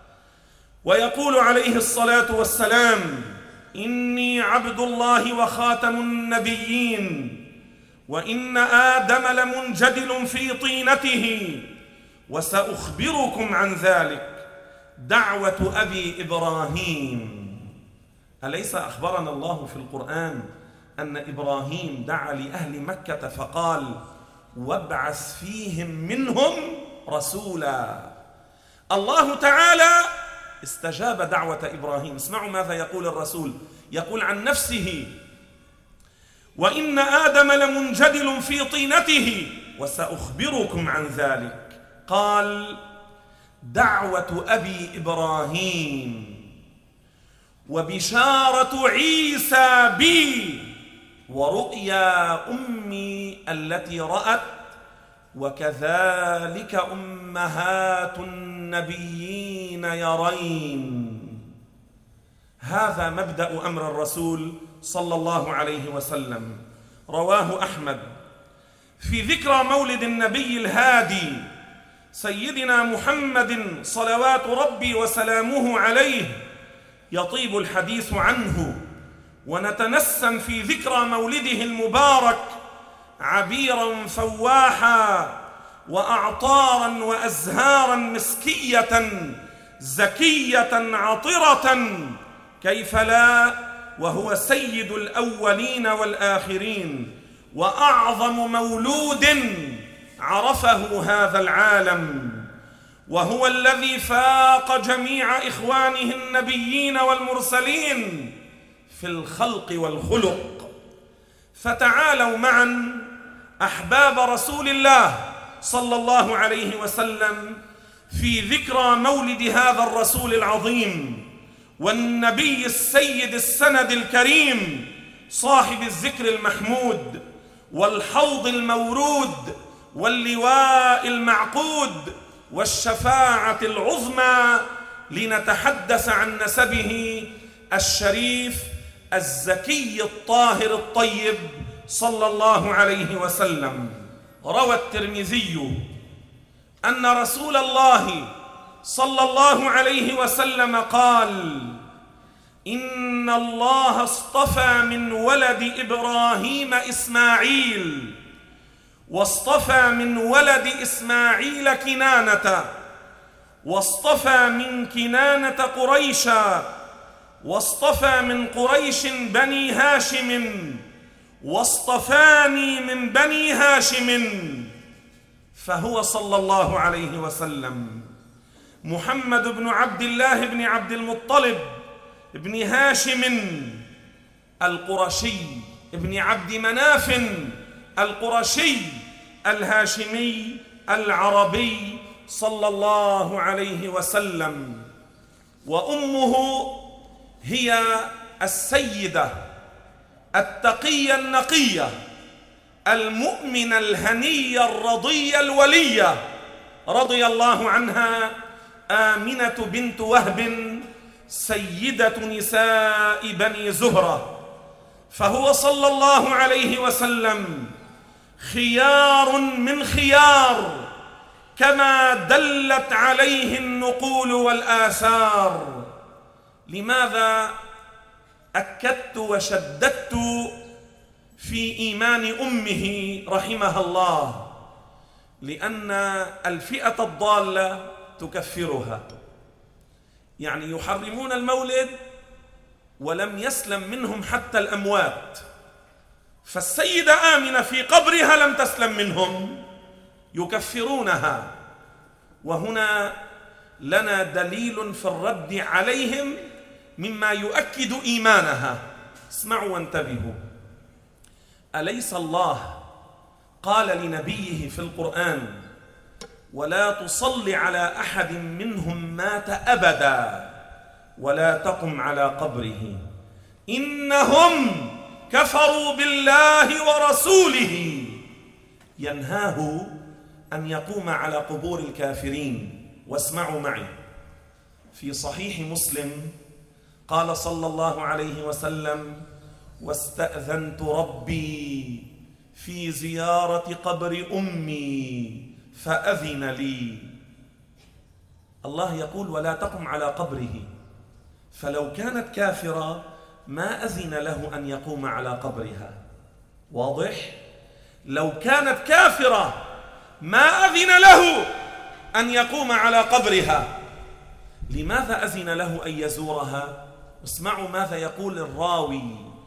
ويقول عليه الصلاة والسلام: إني عبد الله وخاتم النبيين، وإن آدم لمنجدل في طينته، وسأخبركم عن ذلك. دعوة أبي إبراهيم. أليس أخبرنا الله في القرآن أن إبراهيم دعا لأهل مكة فقال: وابعث فيهم منهم رسولا. الله تعالى استجاب دعوة إبراهيم. اسمعوا ماذا يقول الرسول، يقول عن نفسه: وإن آدم لمنجدل في طينته، وسأخبركم عن ذلك. قال: دعوة أبي إبراهيم وبشارة عيسى بي، ورؤيا أمي التي رأت، وكذلك أمهات النبيين يرين. هذا مبدأ أمر الرسول صلى الله عليه وسلم. رواه أحمد في ذكرى مولد النبي الهادي سيدنا محمد صلوات ربي وسلامه عليه. يطيب الحديث عنه، ونتنسم في ذكرى مولده المبارك عبيرا فواحا، وأعطارا وأزهارا مسكية زكية عطرة، كيف لا وهو سيد الأولين والآخرين وأعظم مولود عرفه هذا العالم، وهو الذي فاق جميع إخوانه النبيين والمرسلين في الخلق والخلق. فتعالوا معا أحباب رسول الله صلى الله عليه وسلم في ذكرى مولد هذا الرسول العظيم والنبي السيد السند الكريم صاحب الذكر المحمود والحوض المورود واللواء المعقود والشفاعة العظمى، لنتحدث عن نسبه الشريف الزكي الطاهر الطيب صلى الله عليه وسلم. روى الترمذي أن رسول الله صلى الله عليه وسلم قال: إن الله اصطفى من ولد إبراهيم إسماعيل، واصطفى من ولد إسماعيل كنانة، واصطفى من كنانة قريشا، واصطفى من قريش بني هاشم، واصطفاني من بني هاشم. فهو صلى الله عليه وسلم محمد بن عبد الله بن عبد المطلب بن هاشم القرشي ابن عبد مناف القرشي الهاشمي العربي صلى الله عليه وسلم. وأمه هي السيدة التقية النقية المؤمنة الهنية الرضية الولية رضي الله عنها، آمنة بنت وهب سيدة نساء بني زهرة. فهو صلى الله عليه وسلم خيار من خيار كما دلت عليه النقول والآثار. لماذا أكدت وشددت في إيمان أمه رحمها الله؟ لأن الفئة الضالة تكفرها، يعني يحرمون المولد ولم يسلم منهم حتى الأموات. فالسيدة آمنة في قبرها لم تسلم منهم، يكفرونها. وهنا لنا دليل في الرد عليهم مما يؤكد إيمانها. اسمعوا وانتبهوا. أليس الله قال لنبيه في القرآن: ولا تصل على أحد منهم مات أبدا ولا تقم على قبره إنهم كفروا بالله ورسوله، ينهاه أن يقوم على قبور الكافرين. واسمعوا معي، في صحيح مسلم قال صلى الله عليه وسلم: واستأذنت ربي في زيارة قبر أمي فأذن لي. الله يقول: ولا تقم على قبره، فلو كانت كافرة ما أذن له أن يقوم على قبرها. واضح؟ لو كانت كافرة ما أذن له أن يقوم على قبرها. لماذا أذن له أن يزورها؟ اسمعوا ماذا يقول الراوي: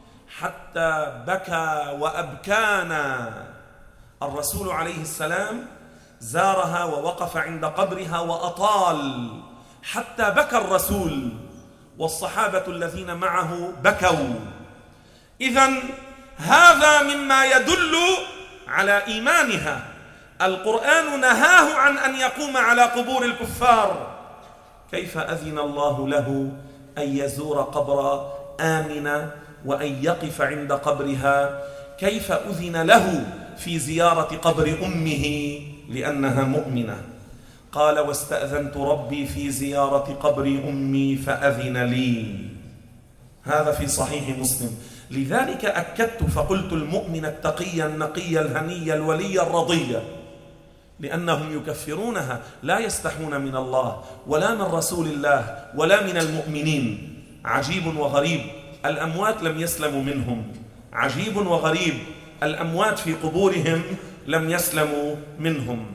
حتى بكى وأبكانا. الرسول عليه السلام زارها ووقف عند قبرها وأطال حتى بكى الرسول، والصحابة الذين معه بكوا. إذن هذا مما يدل على إيمانها. القرآن نهاه عن أن يقوم على قبور الكفار، كيف أذن الله له أن يزور قبر آمنة وأن يقف عند قبرها؟ كيف أذن له في زيارة قبر أمه لأنها مؤمنة؟ قال: واستأذنت ربي في زيارة قبر أمي فأذن لي. هذا في صحيح مسلم. لذلك أكدت فقلت: المؤمن التقي النقي الهني الولي الرضية، لأنهم يكفرونها، لا يستحون من الله ولا من رسول الله ولا من المؤمنين. عجيب وغريب، الأموات لم يسلموا منهم. عجيب وغريب، الأموات في قبورهم لم يسلموا منهم.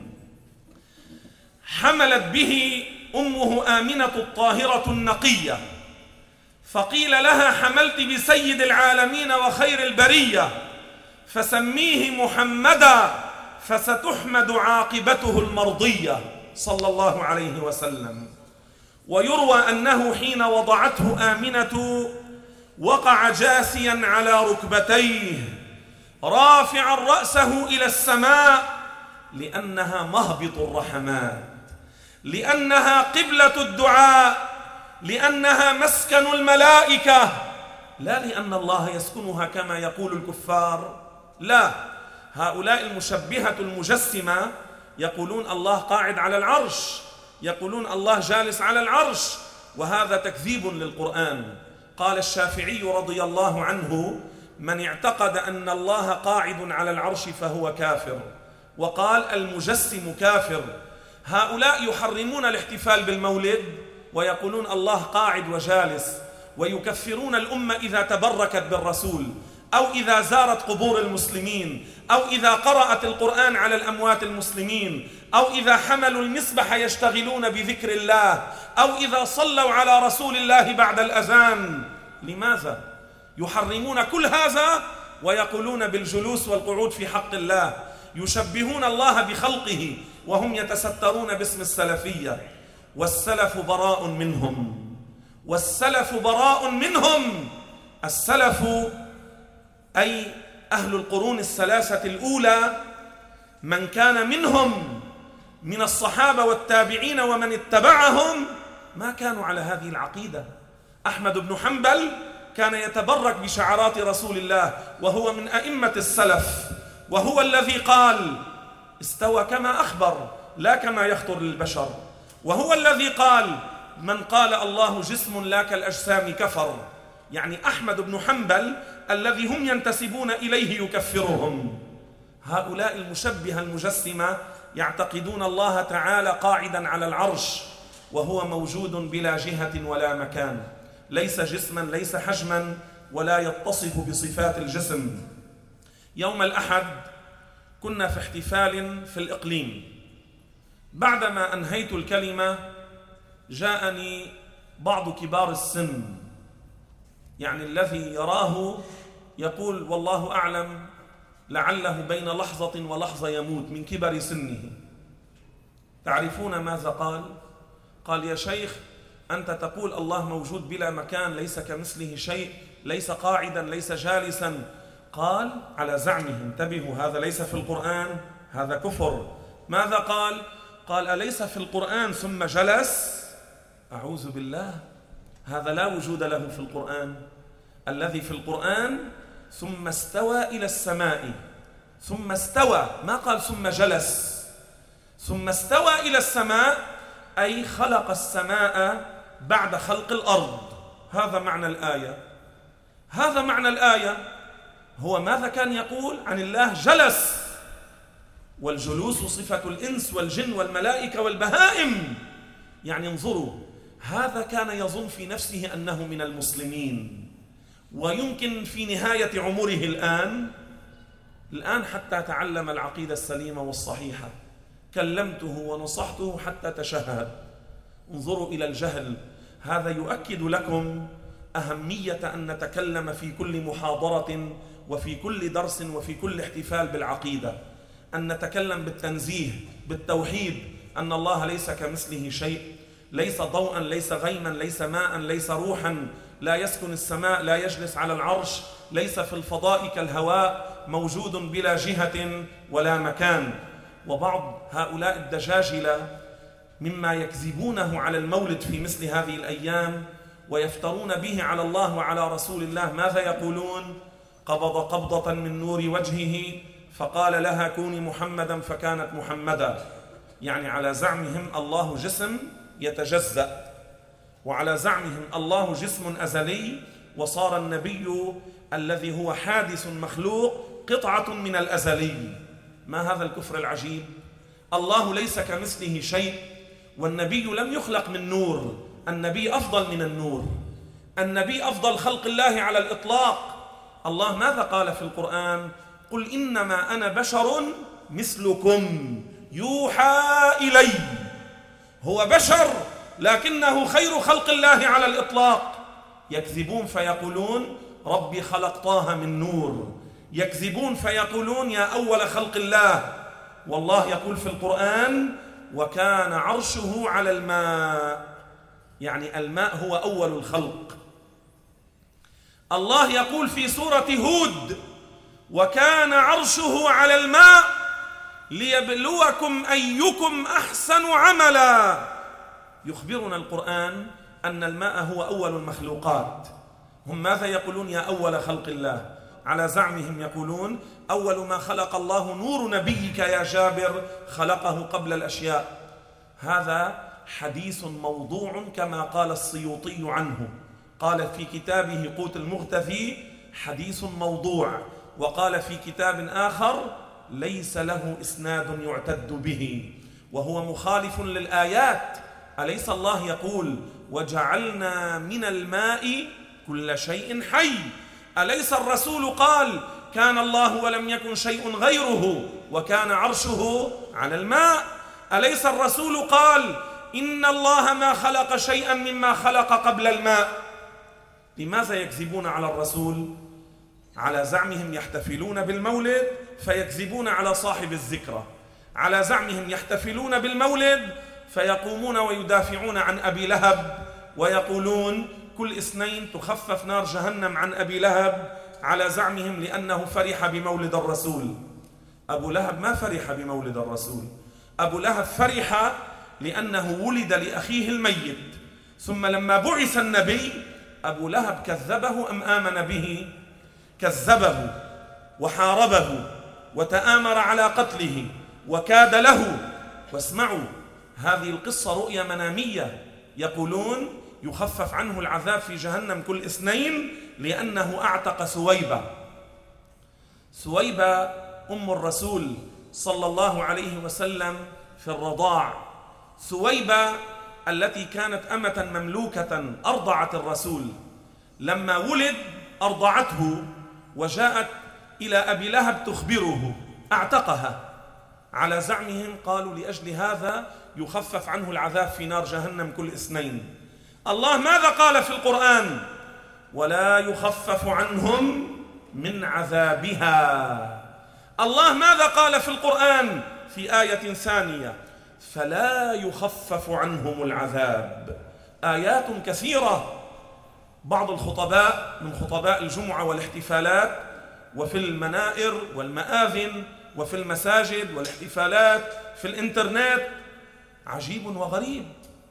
حملت به أمه آمنة الطاهرة النقية، فقيل لها حملت بسيد العالمين وخير البرية فسميه محمدا فستحمد عاقبته المرضية صلى الله عليه وسلم. ويروى أنه حين وضعته آمنة وقع جاسيا على ركبتيه رافعا رأسه إلى السماء لأنها مهبط الرحمات، لأنها قبلة الدعاء، لأنها مسكن الملائكة، لا لأن الله يسكنها كما يقول الكفار. لا، هؤلاء المشبهة المجسمة يقولون الله قاعد على العرش، يقولون الله جالس على العرش، وهذا تكذيب للقرآن. قال الشافعي رضي الله عنه: من اعتقد أن الله قاعد على العرش فهو كافر. وقال: المجسم كافر. هؤلاء يحرمون الاحتفال بالمولد ويقولون الله قاعد وجالس، ويكفرون الأمة إذا تبركت بالرسول، أو إذا زارت قبور المسلمين، أو إذا قرأت القرآن على الأموات المسلمين، أو إذا حملوا المسبح يشتغلون بذكر الله، أو إذا صلوا على رسول الله بعد الأذان. لماذا يحرمون كل هذا ويقولون بالجلوس والقعود في حق الله؟ يشبهون الله بخلقه وهم يتسترون باسم السلفية. والسلف براء منهم، والسلف براء منهم. السلف أي أهل القرون الثلاثة الأولى، من كان منهم من الصحابة والتابعين ومن اتبعهم ما كانوا على هذه العقيدة. أحمد بن حنبل كان يتبرك بشعارات رسول الله وهو من أئمة السلف، وهو الذي قال: استوى كما أخبر لا كما يخطر للبشر، وهو الذي قال: من قال الله جسم لا كالأجسام كفر. يعني أحمد بن حنبل الذي هم ينتسبون إليه يكفرهم. هؤلاء المشبهة المجسمة يعتقدون الله تعالى قاعدا على العرش وهو موجود بلا جهة ولا مكان، ليس جسما، ليس حجما، ولا يتصف بصفات الجسم. يوم الأحد كنا في احتفال في الإقليم. بعدما أنهيت الكلمة جاءني بعض كبار السن، يعني الذي يراه يقول: والله أعلم، لعله بين لحظة ولحظة يموت من كبر سنه. تعرفون ماذا قال؟ قال: يا شيخ، أنت تقول الله موجود بلا مكان، ليس كمثله شيء، ليس قاعدا، ليس جالسا. قال على زعمه، انتبهوا، هذا ليس في القرآن، هذا كفر. ماذا قال؟ قال: أليس في القرآن ثم جلس؟ أعوذ بالله، هذا لا وجود له في القرآن. الذي في القرآن ثم استوى إلى السماء، ثم استوى، ما قال ثم جلس. ثم استوى إلى السماء أي خلق السماء بعد خلق الأرض. هذا معنى الآية، هذا معنى الآية. هو ماذا كان يقول عن الله؟ جلس، والجلوس صفة الإنس والجن والملائكة والبهائم. يعني انظروا، هذا كان يظن في نفسه أنه من المسلمين، ويمكن في نهاية عمره الآن الآن حتى تعلم العقيدة السليمة والصحيحة، كلمته ونصحته حتى تشهد. انظروا إلى الجهل. هذا يؤكد لكم أهمية أن نتكلم في كل محاضرة وفي كل درس وفي كل احتفال بالعقيدة، أن نتكلم بالتنزيه، بالتوحيد، أن الله ليس كمثله شيء، ليس ضوءا، ليس غيما، ليس ماء، ليس روحا، لا يسكن السماء، لا يجلس على العرش، ليس في الفضاء كالهواء، موجود بلا جهة ولا مكان. وبعض هؤلاء الدجاجلة مما يكذبونه على المولد في مثل هذه الأيام ويفترون به على الله وعلى رسول الله، ماذا يقولون؟ قبض قبضة من نور وجهه فقال لها كوني محمدا فكانت محمدا. يعني على زعمهم الله جسم يتجزأ، وعلى زعمهم الله جسم أزلي، وصار النبي الذي هو حادث مخلوق قطعة من الأزلي. ما هذا الكفر العجيب؟ الله ليس كمثله شيء، والنبي لم يخلق من نور، النبي أفضل من النور، النبي أفضل خلق الله على الإطلاق. الله ماذا قال في القرآن؟ قل إنما أنا بشر مثلكم يوحى إلي. هو بشر لكنه خير خلق الله على الإطلاق. يكذبون فيقولون ربي خلق طه من نور، يكذبون فيقولون يا أول خلق الله. والله يقول في القرآن وكان عرشه على الماء، يعني الماء هو أول الخلق. الله يقول في سورة هود وكان عرشه على الماء ليبلوكم أيكم أحسن عملا. يخبرنا القرآن أن الماء هو أول المخلوقات. هم ماذا يقولون يا أول خلق الله؟ على زعمهم يقولون أول ما خلق الله نور نبيك يا جابر خلقه قبل الأشياء. هذا حديث موضوع كما قال السيوطي عنه، قال في كتابه قوت المغتثي حديث موضوع، وقال في كتاب آخر ليس له إسناد يعتد به، وهو مخالف للآيات. أليس الله يقول وجعلنا من الماء كل شيء حي؟ أليس الرسول قال كان الله ولم يكن شيء غيره وكان عرشه على الماء؟ أليس الرسول قال إن الله ما خلق شيئا مما خلق قبل الماء؟ لماذا يكذبون على الرسول؟ على زعمهم يحتفلون بالمولد فيكذبون على صاحب الذكرى، على زعمهم يحتفلون بالمولد فيقومون ويدافعون عن أبي لهب ويقولون كل اثنين تخفف نار جهنم عن أبي لهب، على زعمهم لأنه فرح بمولد الرسول. أبو لهب ما فرح بمولد الرسول، أبو لهب فرح لأنه ولد لأخيه الميت، ثم لما بعث النبي أبو لهب كذبه أم آمن به؟ كذبه وحاربه وتآمر على قتله وكاد له. واسمعوا هذه القصة رؤيا منامية، يقولون يخفف عنه العذاب في جهنم كل اثنين لأنه أعتق سويبة. سويبة أم الرسول صلى الله عليه وسلم في الرضاع، سويبة التي كانت أمة مملوكة أرضعت الرسول، لما ولد أرضعته وجاءت إلى أبي لهب تخبره أعتقها. على زعمهم قالوا لأجل هذا يخفف عنه العذاب في نار جهنم كل اثنين. الله ماذا قال في القرآن؟ ولا يخفف عنهم من عذابها. الله ماذا قال في القرآن في آية ثانية؟ فلا يخفف عنهم العذاب. آيات كثيرة. بعض الخطباء من خطباء الجمعة والاحتفالات وفي المنائر والمآذن وفي المساجد والاحتفالات في الإنترنت عجيب وغريب.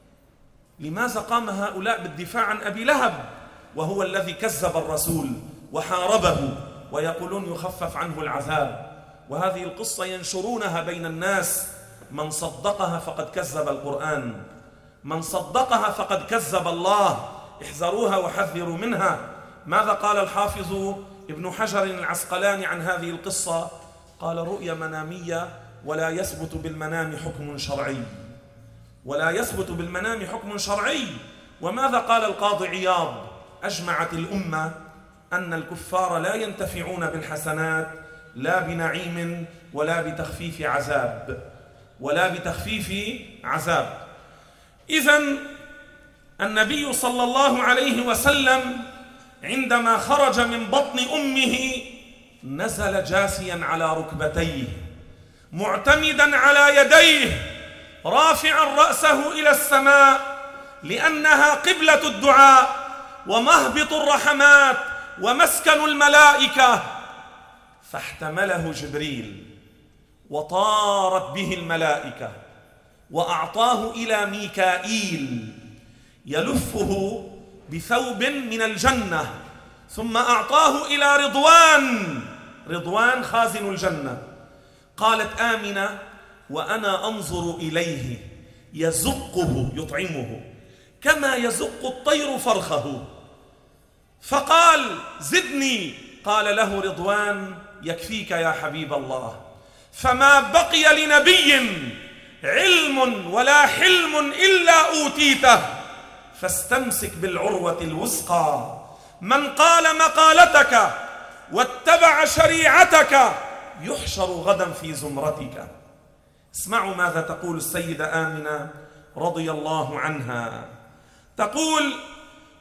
لماذا قام هؤلاء بالدفاع عن أبي لهب وهو الذي كذب الرسول وحاربه، ويقولون يخفف عنه العذاب؟ وهذه القصة ينشرونها بين الناس. من صدقها فقد كذب القرآن، من صدقها فقد كذب الله. احذروها وحذروا منها. ماذا قال الحافظ ابن حجر العسقلاني عن هذه القصة؟ قال رؤيا منامية ولا يثبت بالمنام حكم شرعي، ولا يثبت بالمنام حكم شرعي. وماذا قال القاضي عياض؟ أجمعت الأمة أن الكفار لا ينتفعون بالحسنات لا بنعيم ولا بتخفيف عذاب، ولا بتخفيف عذاب. إذن النبي صلى الله عليه وسلم عندما خرج من بطن أمه نزل جاثيا على ركبتيه معتمدا على يديه رافعا رأسه إلى السماء، لأنها قبلة الدعاء ومهبط الرحمات ومسكن الملائكة. فاحتمله جبريل وطارت به الملائكة وأعطاه إلى ميكائيل يلفه بثوب من الجنة، ثم أعطاه إلى رضوان، رضوان خازن الجنة. قالت آمنة وأنا أنظر إليه يزقه يطعمه كما يزق الطير فرخه، فقال زدني، قال له رضوان يكفيك يا حبيب الله. فما بقي لنبي علم ولا حلم إلا أوتيته، فاستمسك بالعروة الوثقى. من قال مقالتك واتبع شريعتك يحشر غدا في زمرتك. اسمعوا ماذا تقول السيدة آمنة رضي الله عنها. تقول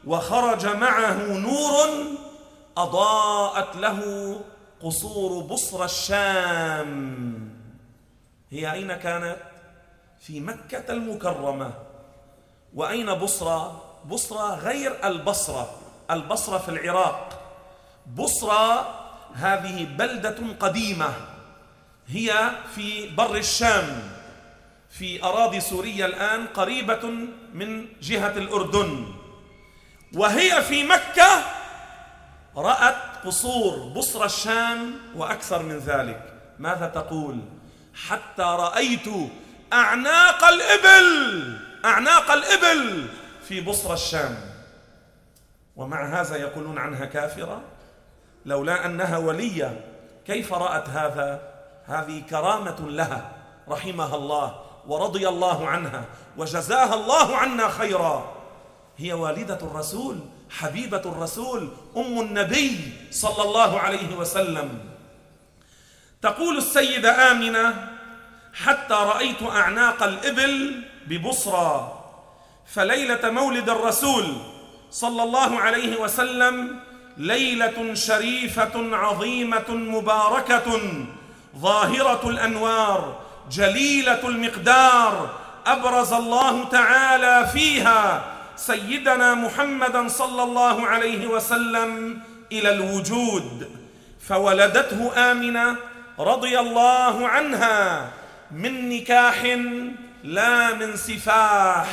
وخرج معه نور أضاءت له قصور بصرى الشام. هي أين كانت؟ في مكة المكرمة. وأين بصرى؟ بصرى غير البصرة، البصرة في العراق. بصرى هذه بلدة قديمة، هي في بر الشام في أراضي سوريا الآن، قريبة من جهة الأردن. وهي في مكة رأت قصور بصرى الشام وأكثر من ذلك. ماذا تقول؟ حتى رأيت أعناق الإبل أعناق الإبل في بصرى الشام. ومع هذا يقولون عنها كافرة لولا أنها ولية. كيف رأت هذا؟ هذه كرامة لها رحمها الله ورضي الله عنها وجزاها الله عنا خيرا. هي والدة الرسول، حبيبة الرسول، أم النبي صلى الله عليه وسلم. تقول السيدة آمنة: حتى رأيت أعناق الإبل ببصرى. فليلة مولد الرسول صلى الله عليه وسلم ليلة شريفة عظيمة مباركة ظاهرة الأنوار جليلة المقدار، أبرز الله تعالى فيها سيدنا محمدا صلى الله عليه وسلم إلى الوجود. فولدته آمنة رضي الله عنها من نكاح لا من سفاح،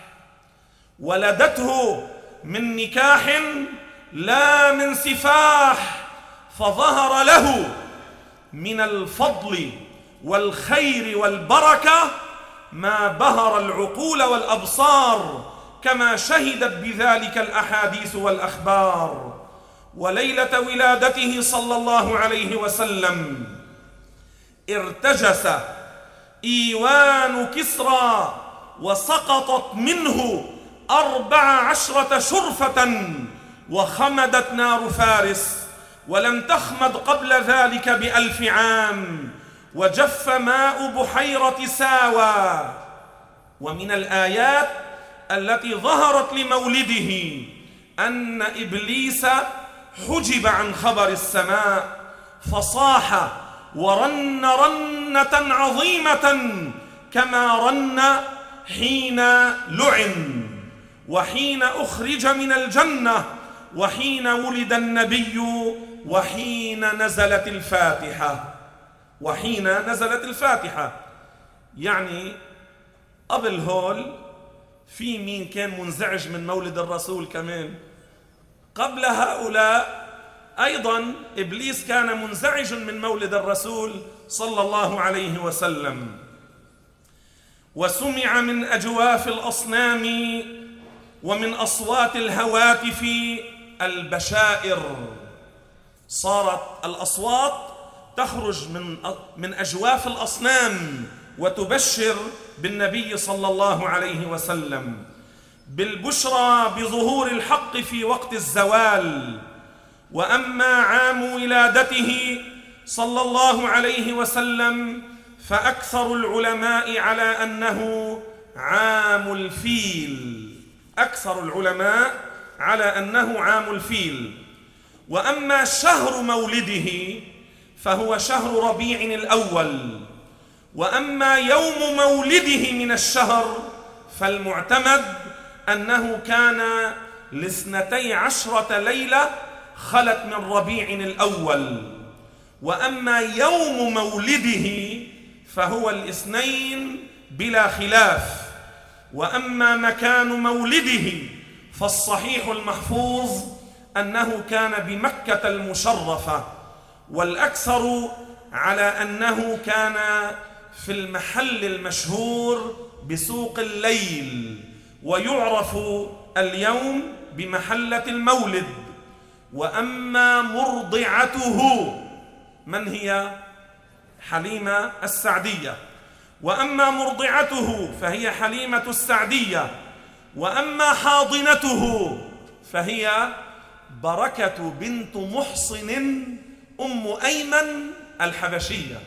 ولدته من نكاح لا من سفاح، فظهر له من الفضل والخير والبركة ما بهر العقول والأبصار، كما شهدت بذلك الأحاديث والأخبار. وليلة ولادته صلى الله عليه وسلم ارتجس إيوان كسرى وسقطت منه أربع عشرة شرفة، وخمدت نار فارس ولم تخمد قبل ذلك بألف عام، وجف ماء بحيرة ساوى. ومن الآيات التي ظهرت لمولده أن إبليس حجب عن خبر السماء فصاح ورن رنة عظيمة كما رن حين لعن، وحين أخرج من الجنة، وحين ولد النبي، وحين نزلت الفاتحة وحين نزلت الفاتحة يعني قبل هول في مين كان منزعج من مولد الرسول كمان؟ قبل هؤلاء أيضا إبليس كان منزعج من مولد الرسول صلى الله عليه وسلم. وسمع من أجواف الأصنام ومن أصوات الهواتف البشائر. صارت الأصوات تخرج من من أجواف الأصنام وتبشر بالنبي صلى الله عليه وسلم بالبشرى بظهور الحق في وقت الزوال. وأما عام ولادته صلى الله عليه وسلم فأكثر العلماء على أنه عام الفيل أكثر العلماء على أنه عام الفيل. وأما شهر مولده فهو شهر ربيع الأول. وأما يوم مولده من الشهر فالمعتمد أنه كان لاثنتي عشرة ليلة خلت من ربيع الأول. وأما يوم مولده فهو الاثنين بلا خلاف. وأما مكان مولده فالصحيح المحفوظ أنه كان بمكة المشرفة، والأكثر على أنه كان في المحل المشهور بسوق الليل، ويعرف اليوم بمحلة المولد. وأما مرضعته من هي؟ حليمة السعدية. وأما مرضعته فهي حليمة السعدية. وأما حاضنته فهي بركة بنت محصن أم أيمن الحبشية.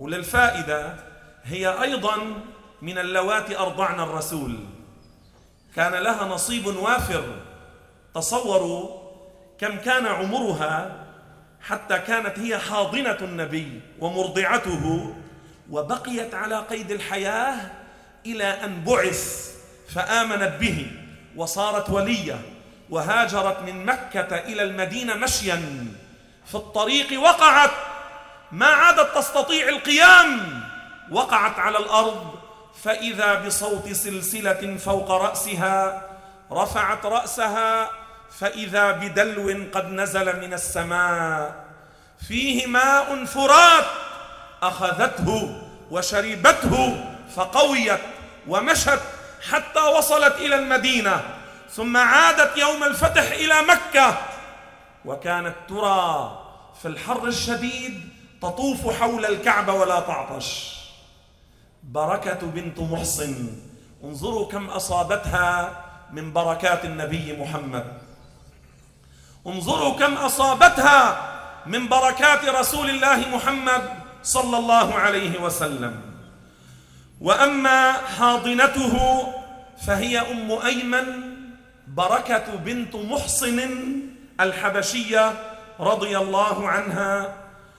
وللفائدة هي أيضا من اللواتي أرضعن الرسول، كان لها نصيب وافر. تصوروا كم كان عمرها حتى كانت هي حاضنة النبي ومرضعته، وبقيت على قيد الحياة إلى أن بعث فآمنت به وصارت ولية، وهاجرت من مكة إلى المدينة مشيا. في الطريق وقعت، ما عادت تستطيع القيام، وقعت على الأرض، فإذا بصوت سلسلة فوق رأسها. رفعت رأسها فإذا بدلو قد نزل من السماء فيه ماء فرات، أخذته وشربته فقويت ومشت حتى وصلت إلى المدينة، ثم عادت يوم الفتح إلى مكة، وكانت ترى في الحر الشديد تطوف حول الكعبة ولا تعطش. بركة بنت محصن، انظروا كم أصابتها من بركات النبي محمد، انظروا كم أصابتها من بركات رسول الله محمد صلى الله عليه وسلم. وأما حاضنته فهي أم أيمن بركة بنت محصن الحبشية رضي الله عنها،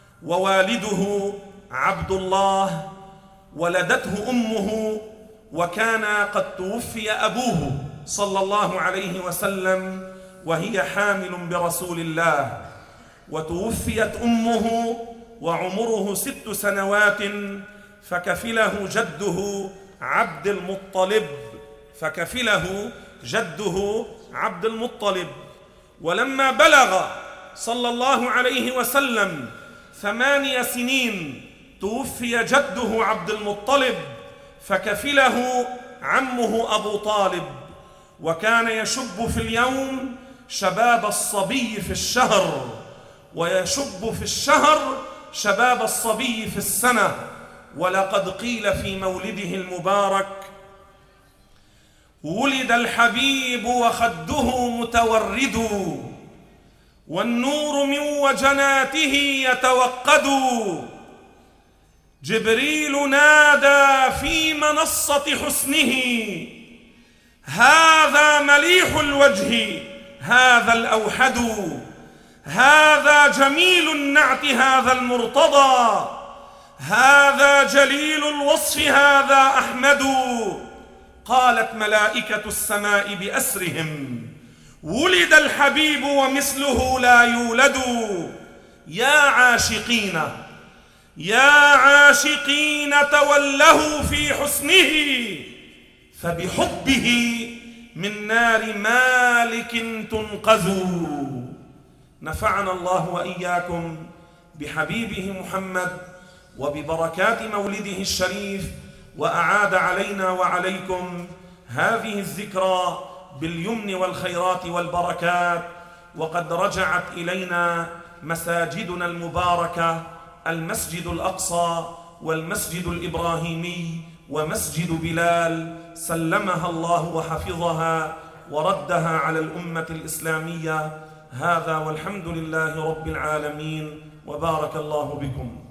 ووالده عبد الله، ولدته أمه، وكان قد توفي أبوه صلى الله عليه وسلم وهي حامل برسول الله، وتوفيت أمه وعمره ست سنوات، فكفله جده عبد المطلب فكفله جده عبد المطلب. ولما بلغ صلى الله عليه وسلم ثماني سنين توفي جده عبد المطلب، فكفله عمه أبو طالب، وكان يشب في اليوم شباب الصبي في الشهر، ويشب في الشهر شباب الصبي في السنة. ولقد قيل في مولده المبارك: ولد الحبيب وخده متورد، والنور من وجناته يتوقد، جبريل نادى في منصة حسنه: هذا مليح الوجه هذا الأوحد، هذا جميل النعت هذا المرتضى، هذا جليل الوصف هذا أحمد. قالت ملائكة السماء بأسرهم: ولد الحبيب ومثله لا يولد. يا عاشقين يا عاشقين توله في حسنه، فبحبه من نار مالك تنقذوا. نفعنا الله وإياكم بحبيبه محمد وببركات مولده الشريف، وأعاد علينا وعليكم هذه الذكرى باليمن والخيرات والبركات. وقد رجعت إلينا مساجدنا المباركة، المسجد الأقصى والمسجد الإبراهيمي ومسجد بلال، سلمها الله وحفظها وردها على الأمة الإسلامية. هذا والحمد لله رب العالمين، وبارك الله بكم.